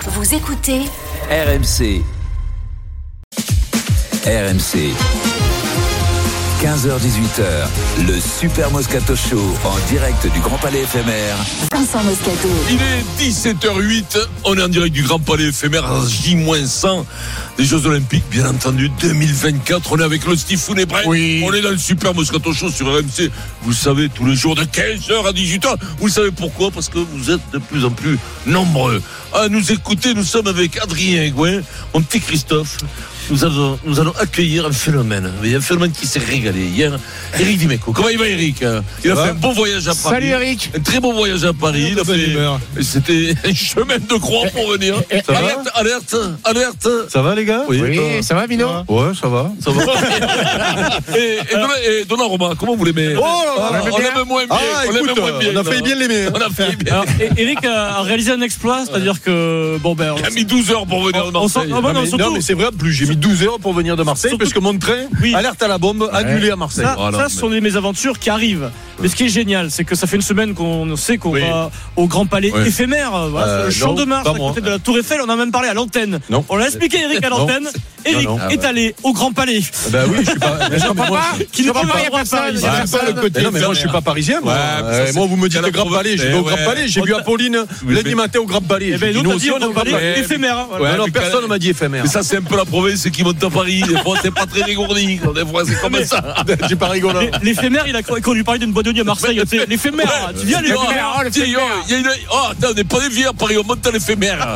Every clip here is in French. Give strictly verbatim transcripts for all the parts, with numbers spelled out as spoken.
Vous écoutez R M C. R M C. quinze heures dix-huit heures, le Super Moscato Show en direct du Grand Palais éphémère. Vincent Moscato. Il est dix-sept heures huit, on est en direct du Grand Palais éphémère J cent des Jeux Olympiques, bien entendu, deux mille vingt-quatre. On est avec le Stiffoun et Brett. Oui. On est dans le Super Moscato Show sur R M C. Vous le savez, tous les jours de quinze heures à dix-huit heures. Vous le savez pourquoi? Parce que vous êtes de plus en plus nombreux à nous écouter. Nous sommes avec Adrien Gouin, mon petit Christophe. Nous allons, nous allons accueillir un phénomène. Un phénomène qui s'est régalé hier. Eric Dimeco. Comment il va, Eric? Il a fait un bon voyage à Paris. Salut, Eric. Un très bon voyage à Paris. Il a fait, c'était un chemin de croix pour venir. Ça alerte, alerte, alerte. Ça va les gars? Oui, oui ça va Mino? Ouais, ça va. Ça va. et, et, Donna, et Donnarumma, comment vous l'aimez? Oh là là, on l'aime moins bien. Ah, on écoute, l'aime moins bien. on a failli bien l'aimer. On a failli bien. Alors, Eric a réalisé un exploit, c'est-à-dire que bon ben. Il a mis douze heures pour venir de Marseille. On, on, on, non, mais, surtout, non mais c'est vrai, en plus j'ai mis douze heures pour venir de Marseille surtout, parce que mon train, oui. alerte à la bombe, annulé à Marseille. Ça, voilà, ça mais... ce sont des mésaventures qui arrivent. Mais ce qui est génial, c'est que ça fait une semaine qu'on sait qu'on oui. va au Grand Palais oui. éphémère, voilà, euh, le champ non, de Mars, à côté de la Tour Eiffel. On en a même parlé à l'antenne. Non. On l'a expliqué, Eric, à l'antenne. Eric non, non. est allé au Grand Palais. Ben oui, je suis pas. Mais non, mais moi, je... Qui ne peut pas pas avoir Paris. personne. Ouais, pas le côté. Mais non, mais moi je suis pas parisien. Moi, ouais, euh, ça, moi vous me dites le Grand Palais, j'ai vu au Grand Palais, j'ai vu Apolline lundi matin au Grand Palais. Eh ben, nous, on dit au Grand Palais Ouais, éphémère. Ouais, non, personne ne m'a dit éphémère. Mais ça, c'est un peu la province qui monte à Paris. Des fois, c'est pas très rigourdi. Des fois, c'est comme ça. J'ai pas rigolé. L'éphémère, il a quand lui parlait d'une boîte de nuit à Marseille. L'éphémère, tu viens l'éphémère. Oh, l'éphémère. Il y a une. Oh, attends, on n'est pas des vieux à Paris, on monte à l'éphémère.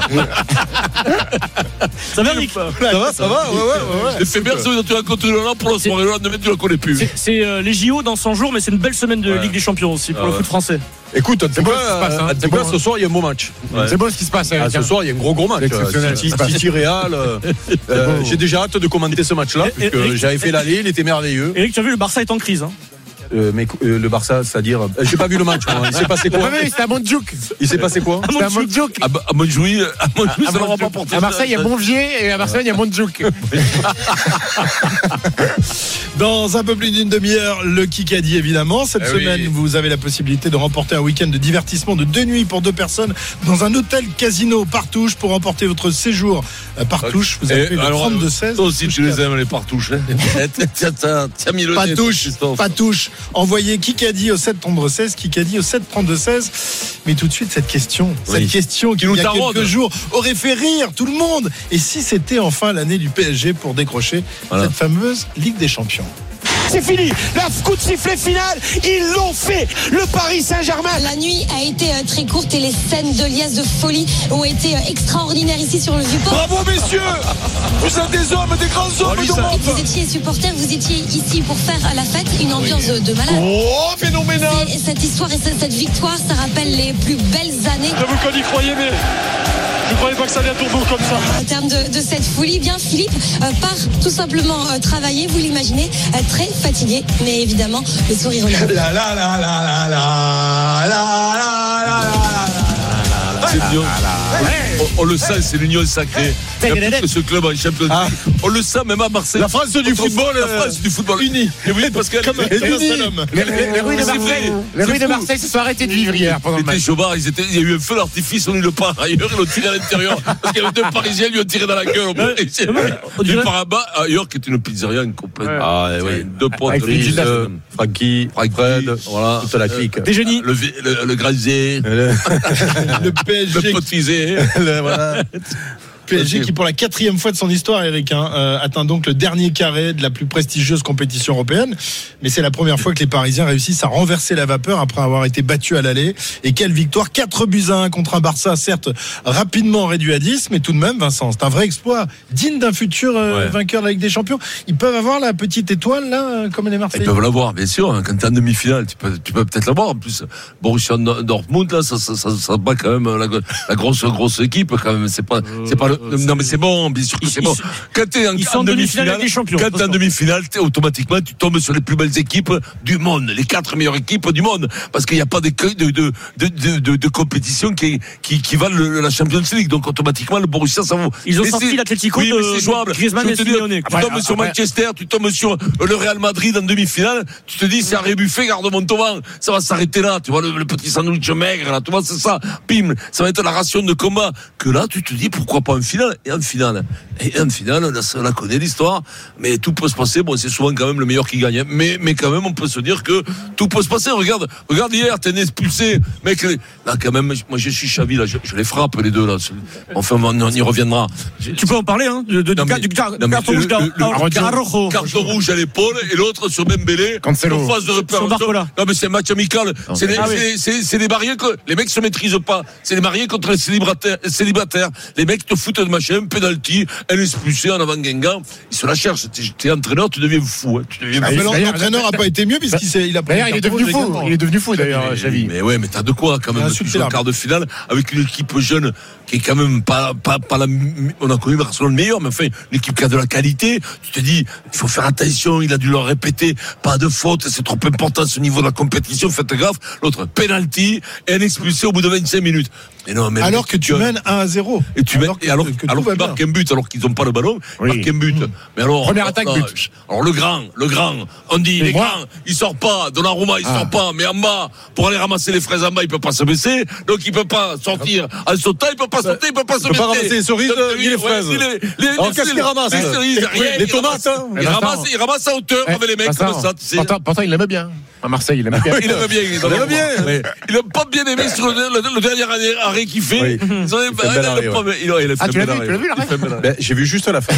Ça va, Eric? Ça va, ça va, ouais, ouais, ouais. L'éphémère, ça veut dire que tu racontes le lendemain pour la soirée. Le lendemain, tu la connais plus. C'est, c'est euh, les J O dans cent jours, mais c'est une belle semaine de Ouais. Ligue des Champions aussi pour Ah le ouais. foot français. Écoute, en tout beau cas, ce qui se passe, hein. en C'est tout cas, beau, ce soir il y a un beau match. Ouais. C'est beau ce qui se passe. Ah, Eric, ce hein. soir il y a un gros gros match. C'est exceptionnel. City, City Real. euh, euh, j'ai déjà hâte de commenter ce match-là Et- puisque et- j'avais fait l'aller, il était merveilleux. Eric, tu as vu, le Barça est en crise. Hein. Euh, mais euh, le Barça, c'est-à-dire, euh, j'ai pas vu le match. Moi. Il s'est passé T'as quoi? pas vu, c'était à Montjuic. Il s'est passé quoi? C'était à Montjuic. À, à Montjuic, à Montjuic, À ça n'aura pas Montjuic. porté. À Marseille, il y a Montvier et à Barcelone, il y a Montjuic. Dans un peu plus d'une demi-heure, le Kikadi évidemment. Cette Eh semaine, oui. vous avez la possibilité de remporter un week-end de divertissement de deux nuits pour deux personnes dans un hôtel casino Partouche. Pour remporter votre séjour à Partouche, vous Et appelez le alors, trente-deux seize. Toi aussi, tu les aimes, les partouches. Hein. Tiens, tiens, tiens, mis le nez, Patouche, Christophe. Patouche. Envoyez Kikadi au sept trente-deux seize, Kikadi au sept trente-deux seize. Mais tout de suite, cette question, Oui. cette question qui, nous il y a taraude. quelques jours, aurait fait rire tout le monde. Et si c'était enfin l'année du P S G pour décrocher Voilà. cette fameuse Ligue des Champions? C'est fini, la coup de sifflet final, ils l'ont fait, le Paris Saint-Germain. La nuit a été euh, très courte et les scènes de liesse de folie ont été euh, extraordinaires ici sur le Vieux-Port. Bravo messieurs, vous êtes des hommes, des grands hommes Et d'Europe. vous étiez supporters, vous étiez ici pour faire la fête, une ambiance de, de malade. Oh, phénoménal. Et cette histoire et cette, cette victoire, ça rappelle les plus belles années. J'avoue qu'on y croyait, mais je ne croyais pas que ça allait à tourner comme ça. En termes de, de cette folie, bien Philippe euh, part tout simplement euh, travailler, vous l'imaginez, euh, très fatigué, mais évidemment le sourire aux lèvres. La la la la la la la la la la. C'est bien. On, on le sent, c'est l'union sacrée. Il y a plus que ce club en Champions Ah. League. On le sent même à Marseille. La France du football, La euh, France du football unie. Et oui, parce qu'elle Comme- est comme un seul homme. Les, les- les rues de C'est vrai. Marseille, les C'est rues de fou. Marseille se sont arrêtées de vivre hier pendant le C'était match. Chobard, ils étaient, il y a eu un feu d'artifice, on ne le pas ailleurs, ils l'ont tiré à l'intérieur. Parce qu'il y avait deux Parisiens, lui ont tiré dans la gueule. on Du dirait- par-bas, ailleurs, qui est une pizzeria, une complète. Ouais. Ah ouais, Deux potes, Avec Brice, Brice, euh, Francky, Francky, Fred, voilà. toute la clique. Des génies. Le, vi- le, le Grazier, Le P S G le pote Fizé. Voilà. P S G qui pour la quatrième fois de son histoire, Eric, hein, euh, atteint donc le dernier carré de la plus prestigieuse compétition européenne. Mais c'est la première fois que les Parisiens réussissent à renverser la vapeur après avoir été battus à l'aller. Et quelle victoire, quatre buts à un contre un Barça, certes rapidement réduit à dix, mais tout de même, Vincent, c'est un vrai exploit, digne d'un futur euh, Ouais. vainqueur de la Ligue des Champions. Ils peuvent avoir la petite étoile là, euh, comme les Ils Marseillais. peuvent l'avoir, bien sûr. hein. Quand t'es en demi-finale, tu peux, tu peux peut-être l'avoir. En plus, Borussia Dortmund, là, ça, ça, ça, ça bat quand même la, la grosse, grosse équipe, quand même. C'est pas, c'est pas le, Euh, non, mais c'est bon, bien sûr que Ils- c'est bon. ils- Quand t'es en, ils sont en en demi-finale demi-finale, avec les champions, quand t'es en attention. demi-finale, t'es automatiquement, tu tombes sur les plus belles équipes du monde, les quatre meilleures équipes du monde, parce qu'il n'y a pas de, de, de, de, de, de compétition qui, qui, qui valent le, la Champions League. Donc, automatiquement, le Borussia, ça vaut. Ils ont Mais sorti c'est- l'Atlético oui, de- mais c'est jouable. de Griezmann Je et te dis, Simeone. Tu Après, tombes sur après- Manchester, tu tombes sur le Real Madrid en demi-finale, tu te dis, c'est un rébuffet, garde Montauban. Ça va s'arrêter là. Tu vois, le, le petit sandwich maigre, là. Tu vois, c'est ça. Pim. Ça va être la ration de combat. Que là, tu te dis, pourquoi pas en finale? Et en finale. Et en finale, là, on la connaît l'histoire. Mais tout peut se passer. Bon, c'est souvent quand même le meilleur qui gagne. Mais, mais quand même, on peut se dire que tout peut se passer. Regarde, regarde hier, t'es expulsé. Mec, là, quand même, moi, je suis Xavi, là. Je, je les frappe, les deux, là. Enfin, on, on y reviendra. Tu peux en parler, hein, de, de, Non, du, mais- du, du, non, mais carton le- rouge d'Ar- le- le- Ar- Araujo. Carton rouge à l'épaule et l'autre sur Dembélé. Cancelo. En phase de réparation. Barcola. Non mais c'est un match amical. C'est les, Ah oui. c'est- c'est- c'est les mariés que les mecs se maîtrisent pas. C'est les mariés contre les célibataires. célibataires. Les mecs te foutent de machin, penalty, un expulsé en avant Guingamp. Ils se la cherchent. T'es, t'es entraîneur, tu deviens fou. Hein. Tu deviens Ah, fou. mais D'ailleurs, l'entraîneur a pas été mieux puisqu'il s'est, il a pris D'ailleurs, un il est carton devenu rouge fou. également. Il est devenu fou, d'ailleurs, Xavi. Mais ouais, mais t'as de quoi quand Il y a même. un Tu joues en subtil quart de finale avec une équipe jeune qui est quand même pas, pas, pas la. On a connu Barcelone meilleur, mais enfin, une équipe qui a de la qualité. Tu te dis, il faut faire attention. Il a dû leur répéter, pas de faute. C'est trop important ce niveau de la compétition. Faites gaffe. L'autre penalty et un expulsé au bout de vingt-cinq minutes. Mais non, mais Alors que tu mènes un à zéro. Et tu mets, alors que, et alors, que tout alors va qu'ils bien. marquent un but, alors qu'ils n'ont pas le ballon, ils Oui. marquent un but. Mais alors, Première attaque, non, but. Alors le grand, le grand, on dit, Mais les moi- grands, il sort pas, Donnarumma, il Ah. sort pas, mais en bas, pour aller ramasser les fraises en bas, il peut pas se baisser, donc il peut pas sortir en sautant, il peut pas sauter, il peut pas se peut pas baisser. ramasser les cerises, Donc, ni les ouais, fraises. ni les- les- Alors, les- qu'est-ce qu'il les- ramasse Les cerises, Les- rien, les il tomates, ramasse- hein. Il Vincent. ramasse, il ramasse à hauteur Eh, avec les mecs Vincent, comme ça, tu sais. Pourtant, pourtant, il l'aimait bien. À Marseille, il l'aimait bien. Il aimait bien. Il aimait bien. Ouais. Il a pas bien aimé sur le, le- le dernier arrêt- arrêt qu'il fait. Oui. Ils ont- fait un il bel a arrêt, pas- ouais. il a- il a fait Ah, un tu l'as bel vu, arrêt. tu l'as vu, l'arrêt Il fait un bel arrêt. Ben, j'ai vu juste la fin.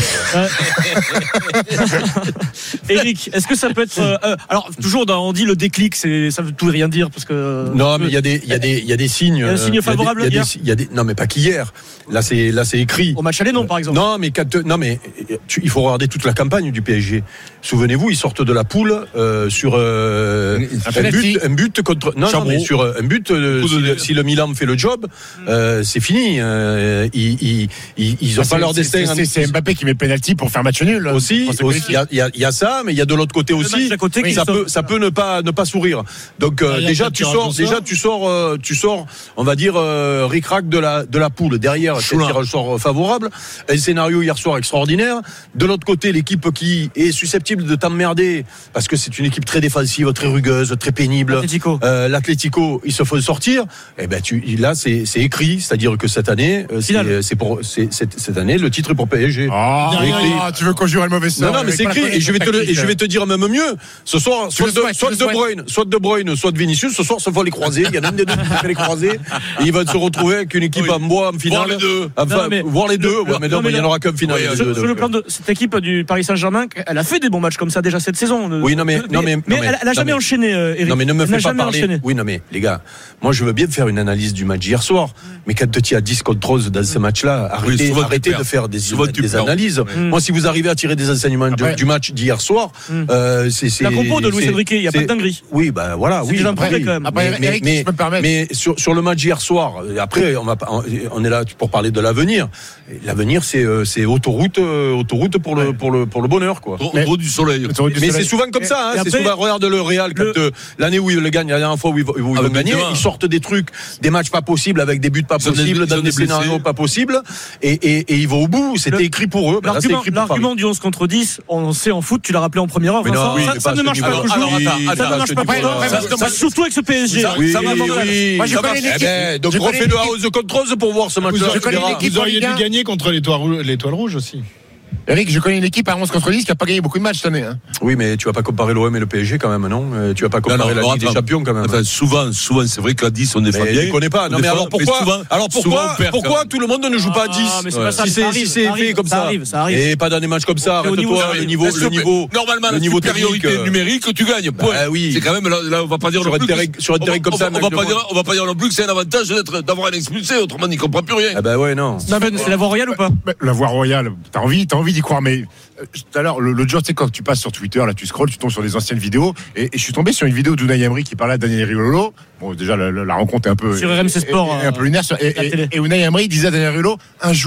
Eric, est-ce que ça peut être euh, euh, alors toujours dans, on dit le déclic, c'est ça veut tout et rien dire parce que Non, mais il y a des, il y a des, il y a des signes. Il y a un signe euh, favorable il y a des- hier il y a des, non, mais pas qu'hier. Là, c'est, là, c'est écrit. au match aller non par exemple. Non, mais quand, non, mais tu- il faut regarder toute la campagne du P S G. Souvenez-vous, ils sortent de la poule euh, sur euh, Un un, penalty. but, un but contre. Non, non, Chabot. mais sur euh, un but. euh, Coup de si, nez. le, si le Milan fait le job, euh, c'est fini. Euh, ils, ils, ils, ils ont Ah, pas c'est- leur c'est- destin. c'est- C'est Mbappé qui met penalty pour faire match nul. Aussi, Pour se aussi, il qualifier. y a, il y a- il y a ça, mais il y a de l'autre côté Le aussi. match d'à côté qui ça sauve. peut, ça peut ne pas, ne pas sourire. Donc euh, Ah, il y a déjà, peut-être tu tirage sors, au sort. déjà, tu sors, euh, tu sors, on va dire euh, ric-rac de la de la poule. Derrière, c'est un Choula. tirage au sort favorable. Un scénario hier soir extraordinaire. De l'autre côté, l'équipe qui est susceptible de t'emmerder parce que c'est une équipe très défensive, très rugueuse, très pénible. L'Atlético. Euh, L'Atlético, ils se font sortir. Et ben tu, là, c'est c'est écrit, c'est-à-dire que cette année, euh, Finale. c'est c'est pour c'est cette cette année le titre est pour P S G. Oh, Il y a rien. tu veux conjurer le mauvais sort. Non, non, mais c'est écrit. Et je vais te le, et je vais te dire même mieux. Ce soir, soit le de, souhaites, soit tu de le souhaites. Bruyne, soit de Bruyne, soit de Vinicius. Ce soir, se vont les croiser. Il y en a un des deux qui fait les croiser. Et ils vont se retrouver avec une équipe Oui. en bois en finale. Voir les deux. Enfin, Non, mais- voir les deux. le- Ouais, mais non, non, mais mais il n'y en là- aura qu'un finale. Oui, les Sur, deux, sur le donc, plan de cette équipe du Paris Saint-Germain, elle a fait des bons matchs comme ça déjà cette saison. Oui, non, mais- non, mais- mais non, mais- elle, elle a non, jamais mais- enchaîné, euh, Eric. Non mais ne me Elle n'a fais pas jamais parler. enchaîné. Oui non mais les gars, moi je veux bien faire une analyse du match hier soir, mais quand tu as dix contre onze dans ce match-là, arrêtez, souvent tu arrêtez perds. de faire des, Souvent tu des perds. analyses. Mm. Moi si vous arrivez à tirer des enseignements du- Après- du match d'hier soir, Mm. euh, c'est c'est La compo de Luis c'est- Enrique, il n'y a pas c'est- de dinguerie. Oui bah voilà, C'est oui. déjà un progrès oui. quand même. Après, Mais, Eric, mais, si je peux me permettre. mais sur, sur le match hier soir, euh, après on va pas- on- on est là pour parler de l'avenir. Et l'avenir c'est euh, c'est autoroute euh, autoroute pour le pour le pour le bonheur quoi. Au Mais- gros du soleil. Autoroute du Mais soleil. c'est souvent comme ça, hein. Et c'est après, souvent, regarde le Real, quand, le- euh, l'année où ils le gagnent, la dernière fois où ils, vont- où ils Ah, vont mais gagner, Benzema. ils sortent des trucs, des matchs pas possibles, avec des buts pas Ils ont des- possibles, ils dans ont des des blessés. scénarios pas possibles, et, et, et ils vont au bout, c'était Le- écrit pour eux. Bah, là, c'est L'argument, écrit pour l'argument Paris. du onze contre dix, on sait en foot, tu l'as rappelé en première heure, Mais non, Vincent, oui, ça, mais ça pas ne à marche ce pas niveau-là. toujours. Alors, attends, ça attends, ne marche à pas ce toujours. niveau-là. Ça- Ça- ça- Surtout avec ce P S G. Ça- Oui, ça va oui, pas mal. oui. Moi, je Ça connais marche. Eh l'équipe. ben, donc Je refais connais le l'équipe. house contre onze pour voir ce Vous match-là. auriez, Je connais l'équipe vous en auriez Ligue dû un. gagner contre l'étoile rou- l'étoile rouge aussi. Eric, je connais une équipe à onze contre dix qui n'a pas gagné beaucoup de matchs cette année. Hein. Oui, mais tu vas pas comparer l'O M et le P S G quand même, non Euh, Tu vas pas comparer Non, non, la alors, Ligue des attends. Champions quand même. Attends, souvent, souvent, c'est vrai qu'à dix, on est pas Mais bien. tu connais pas. On Non, est mais pas- alors mais pourquoi souvent- Alors souvent, pourquoi on perd, Pourquoi quand même. tout le monde ne joue pas à dix Ah, mais c'est pas ça, Si ça c'est arrive, si c'est ça fait arrive, comme ça ça. arrive, ça arrive. Et pas dans des matchs comme ça. Au niveau- Arrête-toi. Le niveau, Est-ce le que- niveau. Normalement, le la niveau supériorité technique, euh, numérique, tu gagnes. Point. Bah oui. C'est quand même, là, là, on va pas dire Sur non un plus terrain- que- sur un on va- terrain comme on ça, va- un on va match pas de dire, moins. on va pas dire non plus que c'est un avantage d'être, d'avoir un expulsé, autrement, il comprend plus rien. Ah bah ouais, non. Non, Ben, c'est la voie royale ou pas? Bah, la voie royale, t'as envie, t'as envie d'y croire, mais euh, tout à l'heure, le- l'autre jour, tu sais, quand tu passes sur Twitter, là, tu scrolles, tu tombes sur des anciennes vidéos, et, et je suis tombé sur une vidéo d'Unai Emery qui parlait à Daniel Riolo. Bon, déjà, la, la- la rencontre est un peu. Sur R M C Sport, est- est un peu lunaire. sur- Et, la et, télé. et Unai Emery disait à Daniel Riolo, un jour,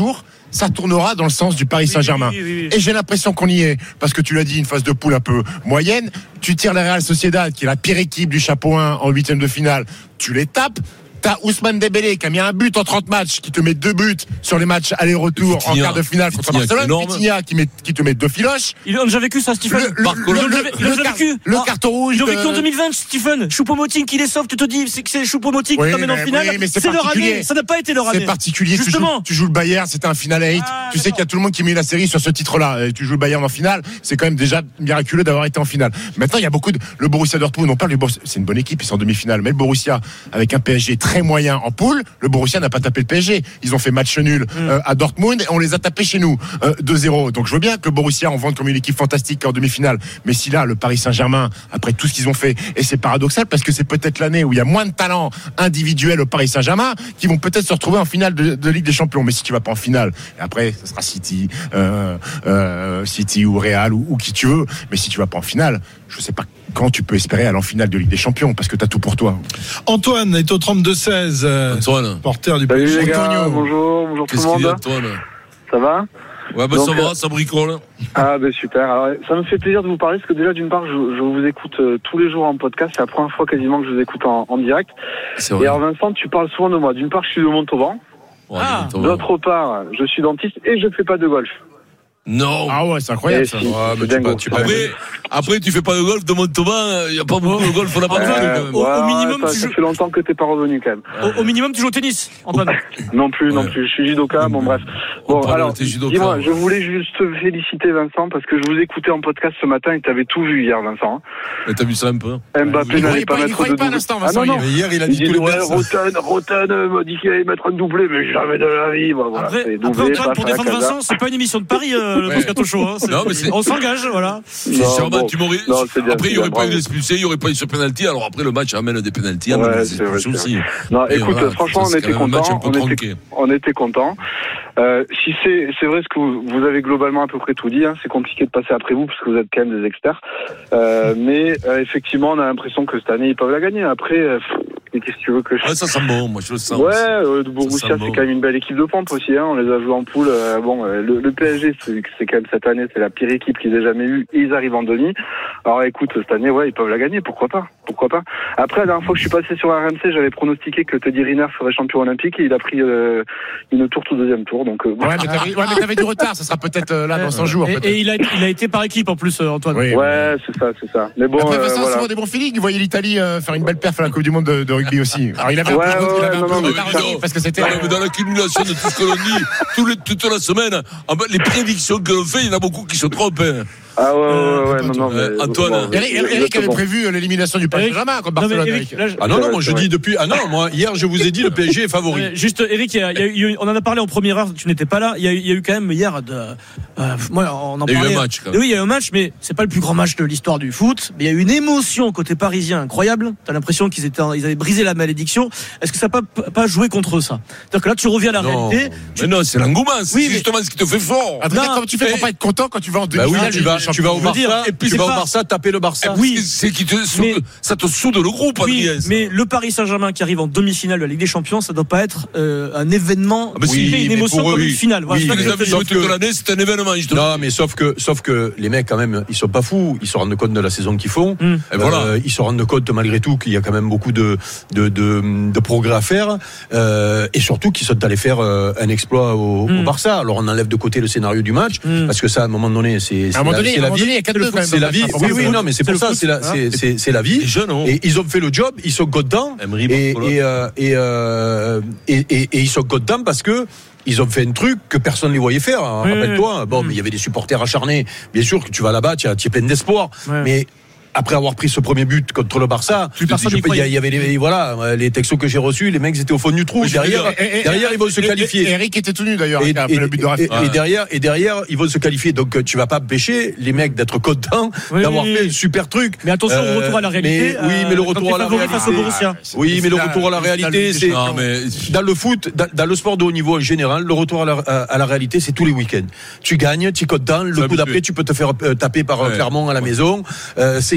ça tournera dans le sens du Paris Saint-Germain. Oui, oui, oui, oui. Et j'ai l'impression qu'on y est, parce que tu l'as dit, une phase de poule un peu moyenne. Tu tires la Real Sociedad, qui est la pire équipe du chapeau un en huitième de finale, tu les tapes. T'as Ousmane Dembélé qui a mis un but en trente matchs, qui te met deux buts sur les matchs aller-retour en quart de finale contre Barcelone. Vitinha qui, met, qui te met deux filoches. Il a déjà vécu ça, Stephen. Le, le, le, le, il a déjà car, vécu. le ah, carton rouge. Ils ont vécu de... en deux mille vingt, Stephen. Choupo-Moting qui les sauve, tu te dis c'est que c'est Choupo-Moting oui, qui t'emmène en finale. Oui, mais c'est, c'est leur année. Ça n'a pas été leur année. C'est particulier. Justement. Tu joues, tu joues le Bayern, c'était un final à huit. Ah, tu sais qu'il y a tout le monde qui met la série sur ce titre-là. Et tu joues le Bayern en finale. C'est quand même déjà miraculeux d'avoir été en finale. Maintenant, il y a beaucoup de. Le Borussia Dortmund, on parle du Borussia. C'est une bonne équipe, ils sont en demi-finale. Mais le Borussia, avec un P S G très moyen en poule, le Borussia n'a pas tapé le P S G. Ils ont fait match nul mm. euh, à Dortmund et on les a tapés chez nous euh, deux zéro. Donc je veux bien que le Borussia on vende comme une équipe fantastique en demi-finale. Mais si là, le Paris Saint-Germain, après tout ce qu'ils ont fait, et c'est paradoxal parce que c'est peut-être l'année où il y a moins de talent individuel au Paris Saint-Germain qui vont peut-être se retrouver en finale de, de Ligue des Champions. Mais si tu vas pas en finale, et après, ça sera City, euh, euh, City ou Real ou, ou qui tu veux. Mais si tu vas pas en finale, je sais pas quand tu peux espérer aller en finale de Ligue des Champions parce que tu as tout pour toi. Antoine est au trente-deux seize. Euh, Antoine. Porteur du Salut les gars, Antonio. bonjour, bonjour Qu'est-ce tout le monde. qu'il y a, Antoine ? Ça va ? Ouais, bah Donc, ça va, ça bricole. Ah, ben super. Alors, ça me fait plaisir de vous parler parce que déjà, d'une part, je, je vous écoute euh, tous les jours en podcast. C'est la première fois quasiment que je vous écoute en, en direct. C'est vrai. Et alors, Vincent, tu parles souvent de moi. D'une part, je suis de Montauban. Ouais, Ah. D'autre part, je suis dentiste et je fais pas de golf. Non. Ah ouais, c'est incroyable Et ça. si, Ouais, c'est mais tu dingo. pas- tu pas- Après, après, tu fais pas de golf de Montauban, il n'y a pas beaucoup de golf, on n'a pas de Euh, golf quand même. Au- au ouais, minimum, ça, tu ça joues- fait longtemps que t'es pas revenu quand même. Au, au minimum, tu joues au tennis, Antoine. Non plus, non Ouais. plus. Je suis judoka. Bon, bref. On Bon, parle alors, de tes judokas, dis-moi, ouais. je voulais juste te féliciter, Vincent, parce que je vous écoutais en podcast ce matin et t'avais tout vu hier, Vincent. Mais t'as vu ça un peu ? Mbappé Il n'allait croyait pas pas, il mettre croyait de pas à doublé. l'instant, Ah Vincent. non, non. Mais hier, il a Il dit dit, tous les ouais, bêtes. Roten, Roten m'a dit qu'il allait mettre un doublé, mais jamais de la vie. Bah, voilà, Après, c'est après doublé, Antoine, passe pour à la défendre casa. Vincent, c'est pas une émission de Paris, euh, le Ouais. Moscato Show. Hein. C'est- Non, mais c'est- On s'engage, voilà. Non, Charmant, bon. tu m'aurais. Non, c'est bien, Après, il c'est n'y aurait bien, pas eu bravo. d'expulsé, il n'y aurait pas eu ce penalty. Alors après, le match amène des penalties, amène Ouais, des c'est vrai, expulsions c'est aussi. Non, Et écoute, voilà, franchement, ça, on c'est était quand même un match un contents. peu On était, tronqué. on était contents. Euh, si c'est, c'est vrai ce que vous, vous avez globalement à peu près tout dit. Hein, c'est compliqué de passer après vous parce que vous êtes quand même des experts. Euh, mais euh, effectivement, on a l'impression que cette année ils peuvent la gagner. Après, euh, et qu'est-ce que tu veux que je Ouais, ça sent bon, moi je le sens. Ouais, aussi. euh, Borussia, sent c'est bon. quand même une belle équipe de pompe aussi. Hein. On les a joués en poule. Euh, bon, euh, le, le P S G, c'est, c'est quand même cette année, c'est la pire équipe qu'ils aient jamais eue. Et ils arrivent en demi. Alors écoute, cette année, ouais, ils peuvent la gagner. Pourquoi pas Pourquoi pas Après, la dernière fois que je suis passé sur R M C, j'avais pronostiqué que Teddy Riner serait champion olympique et il a pris euh, une tour au deuxième tour. Donc, euh, bon. Ouais, mais t'avais, ouais, mais t'avais du retard, ça sera peut-être euh, là dans cent jours. Et, peut-être. et il, a, il a été par équipe en plus, euh, Antoine. Oui. Ouais, c'est ça, c'est ça. Mais bon, Après, euh, Vincent, voilà. souvent des bons feelings. Vous voyez l'Italie euh, faire une belle perf à la Coupe du Monde de, de rugby aussi. Alors il avait un Ouais, peu de, ouais, il avait un non, peu non, de mais retard dis donc. aussi, parce que c'était. Non, mais dans l'accumulation de tout ce que l'on dit, tous les- toute la semaine, ah ben, les prédictions que l'on fait, il y en a beaucoup qui se trompent. Hein. Ah ouais, ouais, ouais, Euh, ouais, non, non, euh, mais, Antoine. bon, Eric, Eric exactement. avait prévu l'élimination du Paris Eric, Saint-Germain contre Non, mais Barcelone. Eric, Eric. là, je- Ah non, non, Ouais, moi je c'est dis depuis. Ah non, moi hier je vous ai dit le P S G est favori. Ouais, juste Eric, il y a- il y a eu- on en a parlé en première heure, tu n'étais pas là. Il y a, eu- il y a eu quand même hier, de, euh, moi on en Il y a eu parlait. un match, quand même. Oui, il y a eu un match, mais c'est pas le plus grand match de l'histoire du foot. Mais il y a eu une émotion côté parisien incroyable. T'as l'impression qu'ils étaient, ils avaient brisé la malédiction. Est-ce que ça n'a pas, pas joué contre ça C'est-à-dire que là, tu reviens à la Non. réalité. Mais non, c'est l'engouement, c'est Oui, mais- justement ce qui te fait fort. Adrien, Non, comment tu fais pour mais- pas être content quand tu vas en Bah oui, demi-finale tu vas, des tu vas au Je veux dire, Barça, et puis tu c'est vas au pas- Barça taper le Barça. Oui. C'est qui te, Mais- ça te soude le groupe, Oui, Adrien. ça. mais le Paris Saint-Germain qui arrive en demi-finale de la Ligue des Champions, ça doit pas être euh, un événement, Ah bah si, qui fait une mais émotion pour eux, comme oui. une finale. Voilà, Oui, c'est ça que Les je amis, veux dire. sauf toute que- l'année, c'est un événement. Je te Non, mais sauf que, sauf que les mecs, quand même, ils sont pas fous. Ils se rendent compte de la saison qu'ils font. Mm. Et voilà. Euh, ils se rendent compte, malgré tout, qu'il y a quand même beaucoup de, de, de, de progrès à faire. Euh, et surtout qu'ils sont allés faire euh, un exploit au, Mm. au Barça. Alors, on enlève de côté le scénario du match. Mm. Parce que ça, à un moment donné, c'est, c'est À un moment la, donné, c'est à un la moment vie. donné, il y a quatre deux quand même. C'est la vie. Oui, oui, non, mais c'est pour le ça. foot, C'est la, hein. c'est, c'est, c'est la vie. Les jeunes, hein. Et ils ont fait le job. Ils sont contents. Emery, Et, Barcola. et, euh, et, euh, et, et, et ils sont contents parce que ils ont fait un truc que personne ne les voyait faire. hein, Oui, rappelle-toi. oui. Bon, Mm. mais il y avait des supporters acharnés. Bien sûr que tu vas là-bas, tu es plein d'espoir. Ouais. Mais après avoir pris ce premier but contre le Barça, Plus personne je- n'y il y a- croyait. il y avait les, voilà, les textos que j'ai reçus, les mecs étaient au fond du trou. Oui, je veux Derrière, dire, Et- et- derrière ils vont se et- et- qualifier. et Eric était tout nu d'ailleurs, Et, après et- le but de et- Rafinha. et derrière, et derrière, ils vont se qualifier. Donc, euh, tu vas pas pêcher les mecs d'être contents Oui, d'avoir oui, fait oui. un super truc. Mais attention au Euh, retour à la réalité. mais- oui, mais le euh, retour quand à la t'es favori face au réalité. Borussia. Oui, mais le retour à la réalité, c'est Non, mais. dans le foot, dans, dans le sport de haut niveau en général, le retour à la, à, à la réalité, c'est tous les week-ends. Tu gagnes, tu es content. Le C'est coup habitué. d'après, tu peux te faire euh, taper par euh, Ouais. Clermont à la maison. Euh, c'est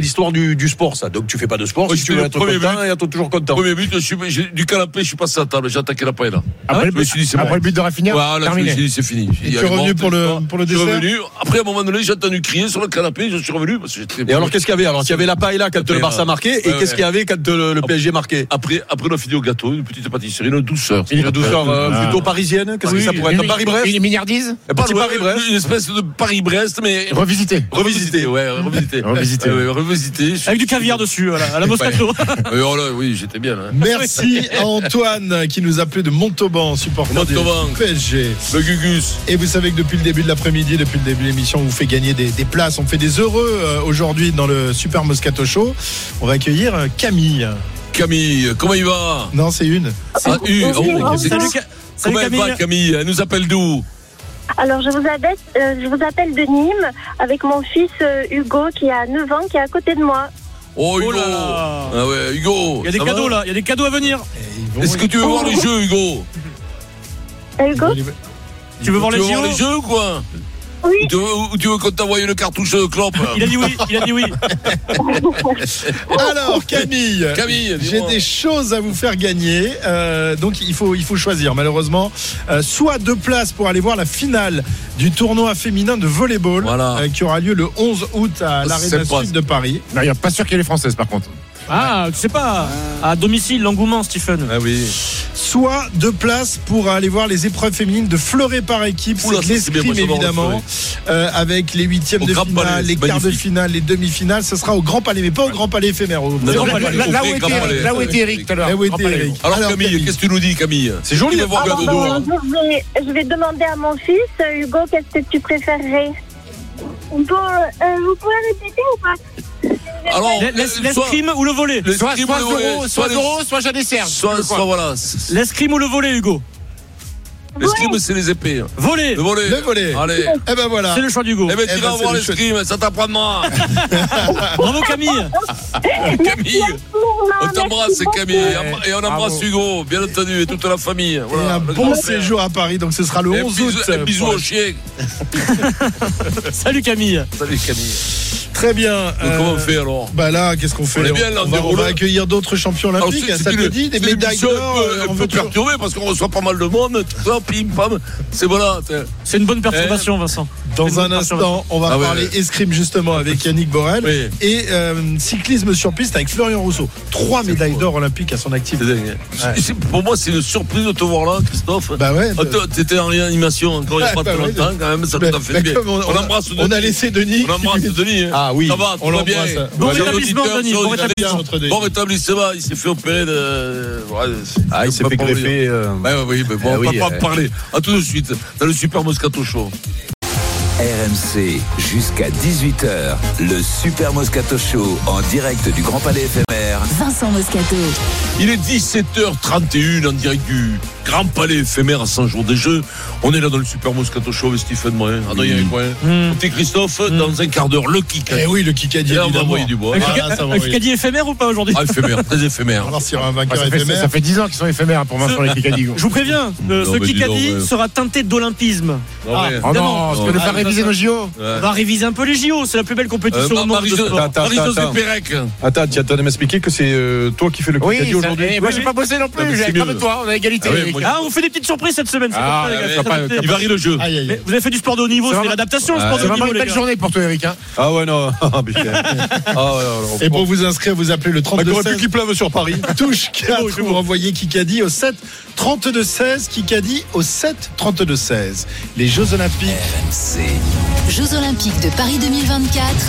l'histoire du, du sport, ça. Donc tu fais pas de sport. Ouais, si tu veux être content, but, et être toujours content. Premier but, je suis, j'ai, du canapé, je suis passé à la table, j'ai attaqué la paella. Après, je me suis dit, c'est après bon. le but de Rafinha, Voilà, terminé. je me suis dit, c'est fini. Et tu es revenu pour le, pour le Je suis dessert. revenu. Après, à un moment donné, j'ai entendu crier sur le canapé, je suis revenu parce que j'étais. Et alors, qu'est-ce qu'il y avait? Alors, il y avait la paella quand le Barça marquait, et Ouais, qu'est-ce ouais. qu'il y avait quand le, le P S G marquait? Après, après, on a fini au gâteau, une petite pâtisserie, une douceur. Une douceur euh, Ah. plutôt parisienne. Qu'est-ce que ça pourrait être? Une- Paris-Brest? Une milliardise Un petit loin, Paris-Brest? Une espèce de Paris-Brest, mais. Revisité. Revisité, ouais, revisité. Revisité. Ouais, ouais, revisité. Avec du caviar dessus, voilà, à la Moscato. Ouais, oh là, oui, j'étais bien, là. Merci à Antoine qui nous appelait de Montauban, supporter du Montauban. P S G. Le Gugus. Et vous savez que depuis le début de l'après-midi, depuis le début de l'émission, on vous fait gagner des, des places. On fait des heureux euh, aujourd'hui dans le Super Moscato Show. On va accueillir euh, Camille. Camille, comment il va? Non, c'est une. Ah, une. Oh, c'est- Salut, Ca- salut Comment elle va, Camille. Camille? Elle nous appelle d'où? Alors, je vous, appelle, euh, je vous appelle de Nîmes avec mon fils euh, Hugo qui a neuf ans, qui est à côté de moi. Oh, Hugo. Oh là là. Ah ouais, Hugo. Il y a des ça cadeaux va? là, il y a des cadeaux à venir. Est-ce que tu veux voir les jeux, Hugo? Euh, Hugo Tu veux voir les Tu veux voir J O? les jeux ou quoi? Oui. Ou tu veux, ou tu veux qu'on t'envoie une cartouche de clope? Il a dit oui, il a dit oui. Alors, Camille, Camille, j'ai dis-moi. des choses à vous faire gagner. Euh, donc, il faut, il faut choisir, malheureusement. Euh, soit deux places pour aller voir la finale du tournoi féminin de volleyball Voilà. euh, qui aura lieu le onze août à l'Arena C'est pas- Sud de Paris. Non, il n'y a pas sûr qu'il y ait les Françaises, par contre. Ah, tu sais pas, à domicile, l'engouement, Stephen. Ah oui. Soit deux places pour aller voir les épreuves féminines de fleuret par équipe. Oula, C'est de ça, c'est bien, l'escrime, moi, j'adore le évidemment, euh, avec les huitièmes Au de Grand finale, Palais, les c'est quarts de magnifique. finale, les demi-finales. Ce sera au Grand Palais, mais pas au Grand Palais éphémère. Au Non, Grand non, Palais. là- Là où Grand était Palais. là où était Eric tout à l'heure. Là où était Grand Palais. Eric. Alors, Alors, Camille, Camille. qu'est-ce que tu nous dis, Camille? C'est joli. Tu veux voir Alors, Gado ben, dehors? je, vais, je vais demander à mon fils, euh, Hugo, qu'est-ce que tu préférerais? Bon, euh, vous pouvez répéter ou pas? Alors, L'es- euh, soit- L'escrime ou le volet? le Soit scrim soit ou le volet, Zoro, soit les- Zoro, soit Jeanne Serge. Soit, soit voilà. L'escrime ou le volet, Hugo? L'escrime, c'est les épées. Volet. Le volet. Le volet. Allez. Eh ben voilà. C'est le choix d'Hugo. Eh ben, Eh tu ben, vas c'est voir le choix. l'escrime, ça t'apprendra. Bravo Camille. Camille. On t'embrasse, Merci Camille. beaucoup. Et on embrasse Bravo. Hugo, bien entendu, et toute la famille. Et Voilà, un le bon grand frère. séjour à Paris, donc ce sera le Et un onze bisou- août. Un bisou Pour- au chien. Salut Camille. Salut, Camille. Très bien. Donc, comment on fait alors? Bah là, qu'est-ce qu'on fait? On est bien, là, on, on va, déroule. on va accueillir d'autres champions Alors, olympiques. c'est- Ça c'est te une- dit des c'est une médailles émission d'or un peu- euh, un en peu voiture. perturbée parce qu'on reçoit pas mal de monde, tout ça, pim pam. C'est voilà. t'es- C'est une bonne perturbation, Vincent. Dans C'est un une bonne instant, on va Ah ouais, parler ouais. escrime justement avec Yannick Borel Oui. et euh, cyclisme sur piste avec Florian Rousseau. Trois médailles d'or olympiques à son actif. C'est dingue. Ouais. C'est- Pour moi, c'est une surprise de te voir là, Christophe. Bah ouais. Ah, toi, T'étais en réanimation encore il n'y a Ouais, pas bah très ouais, longtemps, quand même, ça bah, nous a fait bah, bien. comme on- On embrasse On a Denis. laissé Denis. On embrasse Denis. hein. Ah oui. Ça va, tout On va bien. l'embrasse. Bon Les rétablissement, auditeurs Denis, sont bon allés rétablissement. bien. Notre Denis. Bon rétablissement, il s'est fait opérer de. Ouais, c'est- Ah, il s'est pas fait pour lui. greffer. euh, Ouais, ouais, oui, mais bon, Ah on va oui, pas euh, en parler. À tout de suite, dans le Super Moscato Show. R M C jusqu'à dix-huit heures, le Super Moscato Show en direct du Grand Palais éphémère. Vincent Moscato. Il est dix-sept heures trente et une en direct du Grand Palais éphémère à cent jours des Jeux. On est là dans le Super Moscato Show avec Stephen Morin, Adrien Coin, Mmh. Petit Christophe, dans un quart d'heure, le Kika. Eh oui, le Kikadi Et là, on va évidemment. envoyer du bois. Un Voilà, Kika- ça va un envoyer. Kikadi éphémère ou pas aujourd'hui? Ah, éphémère, très éphémère. Alors s'il y aura un Ah, vainqueur ça, fait, éphémère. ça fait dix ans qu'ils sont éphémères pour Vincent les Kikadi. Je vous préviens, euh, Non, ce mais dis Kikadi donc, ouais. sera teinté d'olympisme. Non, ouais. Oh non, parce que de Ah, faire réviser nos J O. Ouais. On va réviser un peu les J O, c'est la plus belle Euh, compétition au monde de Marie-Jo- sport. Attends, Marie-Josée attends. Pérec. Attends, tu attends de m'expliquer que c'est euh, toi qui fais le Oui, Kikadi ça- aujourd'hui. eh, moi j'ai pas bossé non Non, mais plus, c'est j'ai mieux. comme toi, on a égalité. Ah oui, moi, Ah, on fait des petites surprises cette semaine, c'est Ah, pour ça, les gars. ouais, Très pas- adapté. Il varie le jeu. Aïe, aïe, Mais aïe. vous avez fait du sport de haut niveau, C'est c'est vraiment- l'adaptation, le sport de C'est haut vraiment niveau, une les belle gars. journée pour toi, Eric. hein. Ah ouais, non. Ah, putain. Ah ouais, alors, Et pour vous inscrire, vous appelez le on trente-deux aurait pu seize. qu'il pleuve sur Paris. Touche quatre, vous renvoyez Kikadi au sept trente-deux seize. Kikadi au sept trente-deux seize. Les Jeux Olympiques. R M C, Jeux Olympiques de Paris deux mille vingt-quatre.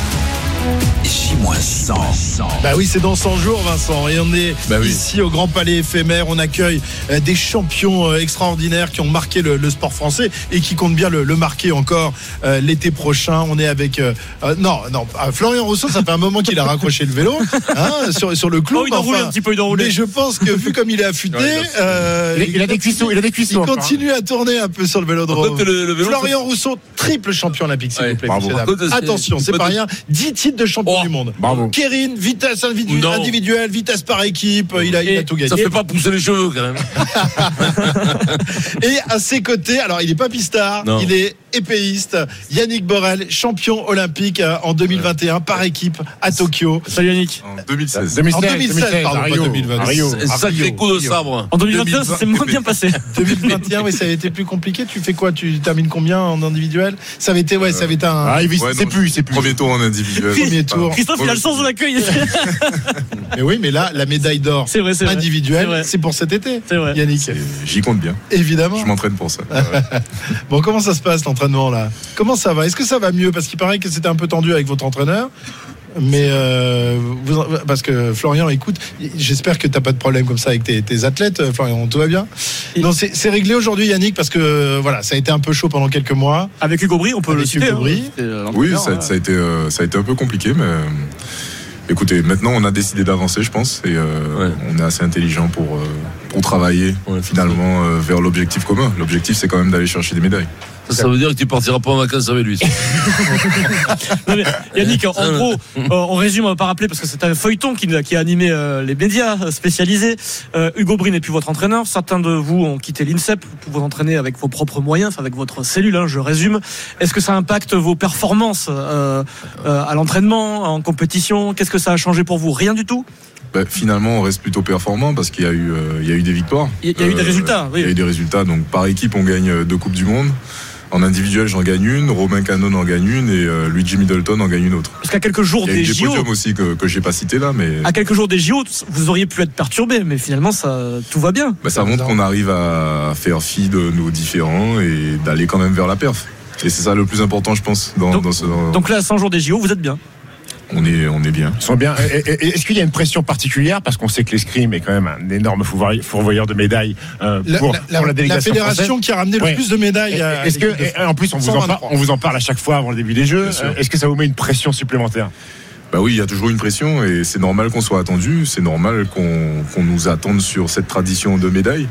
J cent. Bah oui, c'est dans cent jours, Vincent. Et on est Bah oui. ici au Grand Palais éphémère. On accueille euh, des champions euh, extraordinaires qui ont marqué le, le sport français et qui comptent bien le, le marquer encore euh, l'été prochain. On est avec euh, euh, non, non, euh, Florian Rousseau. Ça fait un moment qu'il a raccroché le vélo hein, sur sur le clou. Oh, il enroule un petit peu, il enroule. Mais je pense que vu comme il est affûté, Ouais, il a- euh, Il a- il a des cuissots, il a des il cuissots. encore, hein. continue à tourner un peu sur le vélo de Par contre, le- le vélo, Florian Rousseau, triple champion olympique, s'il Ouais, vous plaît. bravo. messieurs, dames. Par contre, c'est- Attention, c'est peut- pas rien. dix titres de champion Oh, du monde. bravo. Kérine, vitesse individu- Non. individuelle, vitesse par équipe, il a, il a Et tout gagné. Ça fait pas pousser les cheveux quand même. Et à ses côtés, alors il est pas pistard, Non. il est épéiste. Yannick Borel, champion olympique en deux mille vingt et un par équipe à Tokyo. Salut Yannick. En deux mille seize. En deux mille seize, pardon, pas deux mille vingt. Rio. Un sacré coup de sabre. En deux mille vingt et un, ça s'est moins bien passé. deux mille vingt et un, oui, ça avait été plus compliqué. Tu fais quoi? Tu termines combien en individuel? Ça avait été, ouais, ça avait été un. Ah, il Ouais, c'est non, plus, c'est plus. Premier tour en individuel. Premier tour. Christophe, il a le sens de l'accueil. Mais oui, mais là, la médaille d'or C'est vrai, c'est vrai. C'est individuelle, vrai. c'est pour cet été. C'est vrai. Yannick. Et J'y compte bien. Évidemment. Je m'entraîne pour ça. Bon, comment ça se passe l'entraînement là? Comment ça va? Est-ce que ça va mieux? Parce qu'il paraît que c'était un peu tendu avec votre entraîneur. Mais euh, vous, parce que Florian, écoute, j'espère que t'as pas de problème comme ça avec tes, tes athlètes, Florian. Tout va bien? Non, c'est, c'est réglé aujourd'hui, Yannick, parce que voilà, ça a été un peu chaud pendant quelques mois. Avec Hugo Bry, on peut Avec le citer. Hugo Bry. Hein. C'était Oui, l'entraîneur, ça, ça a été, euh, ça a été un peu compliqué, mais euh, écoutez, maintenant on a décidé d'avancer, je pense, et euh, Ouais. on est assez intelligent pour euh, pour travailler Ouais, finalement euh, vers l'objectif commun. L'objectif, c'est quand même d'aller chercher des médailles. Ça, ça veut dire que tu partiras pas en vacances avec lui. Non, mais Yannick, en gros, euh, on résume, on va pas rappeler parce que c'est un feuilleton qui, qui a animé euh, les médias spécialisés. Euh, Hugo Bry n'est plus votre entraîneur. Certains de vous ont quitté l'INSEP pour vous entraîner avec vos propres moyens, enfin avec votre cellule, hein, je résume. Est-ce que ça impacte vos performances euh, euh, à l'entraînement, en compétition? Qu'est-ce que ça a changé pour vous? Rien du tout? Bah, finalement, on reste plutôt performant parce qu'il y a eu, euh, il y a eu des victoires. Il y a eu des résultats, oui. Il y a eu des résultats. Donc, par équipe, on gagne deux Coupes du Monde. En individuel, j'en gagne une. Romain Canon en gagne une. Et euh, Luigi Middleton en gagne une autre. Parce qu'à quelques jours Il y a des eu des J O, podiums aussi que, que j'ai pas cités là, mais à quelques jours des J O, vous auriez pu être perturbé, mais finalement, ça, tout va bien. bah, ça montre qu'on arrive à faire fi de nos différends et d'aller quand même vers la perf. Et c'est ça le plus important, je pense. Dans, Donc- dans ce, dans- Donc là, à cent jours des J O, vous êtes bien. on est, on est bien. Ils sont bien. Et- et- et Est-ce qu'il y a une pression particulière parce qu'on sait que l'escrime est quand même un énorme fourvoyeur fourvoyeur de médailles euh, La, pour, la- pour la- la la délégation fédération française. qui a ramené le Ouais. plus de médailles. Et- à Est-ce que l'équipe de et France. en plus on vous, en cent parle, vingt-trois. on vous en parle à chaque fois avant le début des Jeux. Bien sûr. Est-ce que ça vous met une pression supplémentaire? Bah oui, il y a toujours une pression et c'est normal qu'on soit attendu. C'est normal qu'on, qu'on nous attende sur cette tradition de médailles.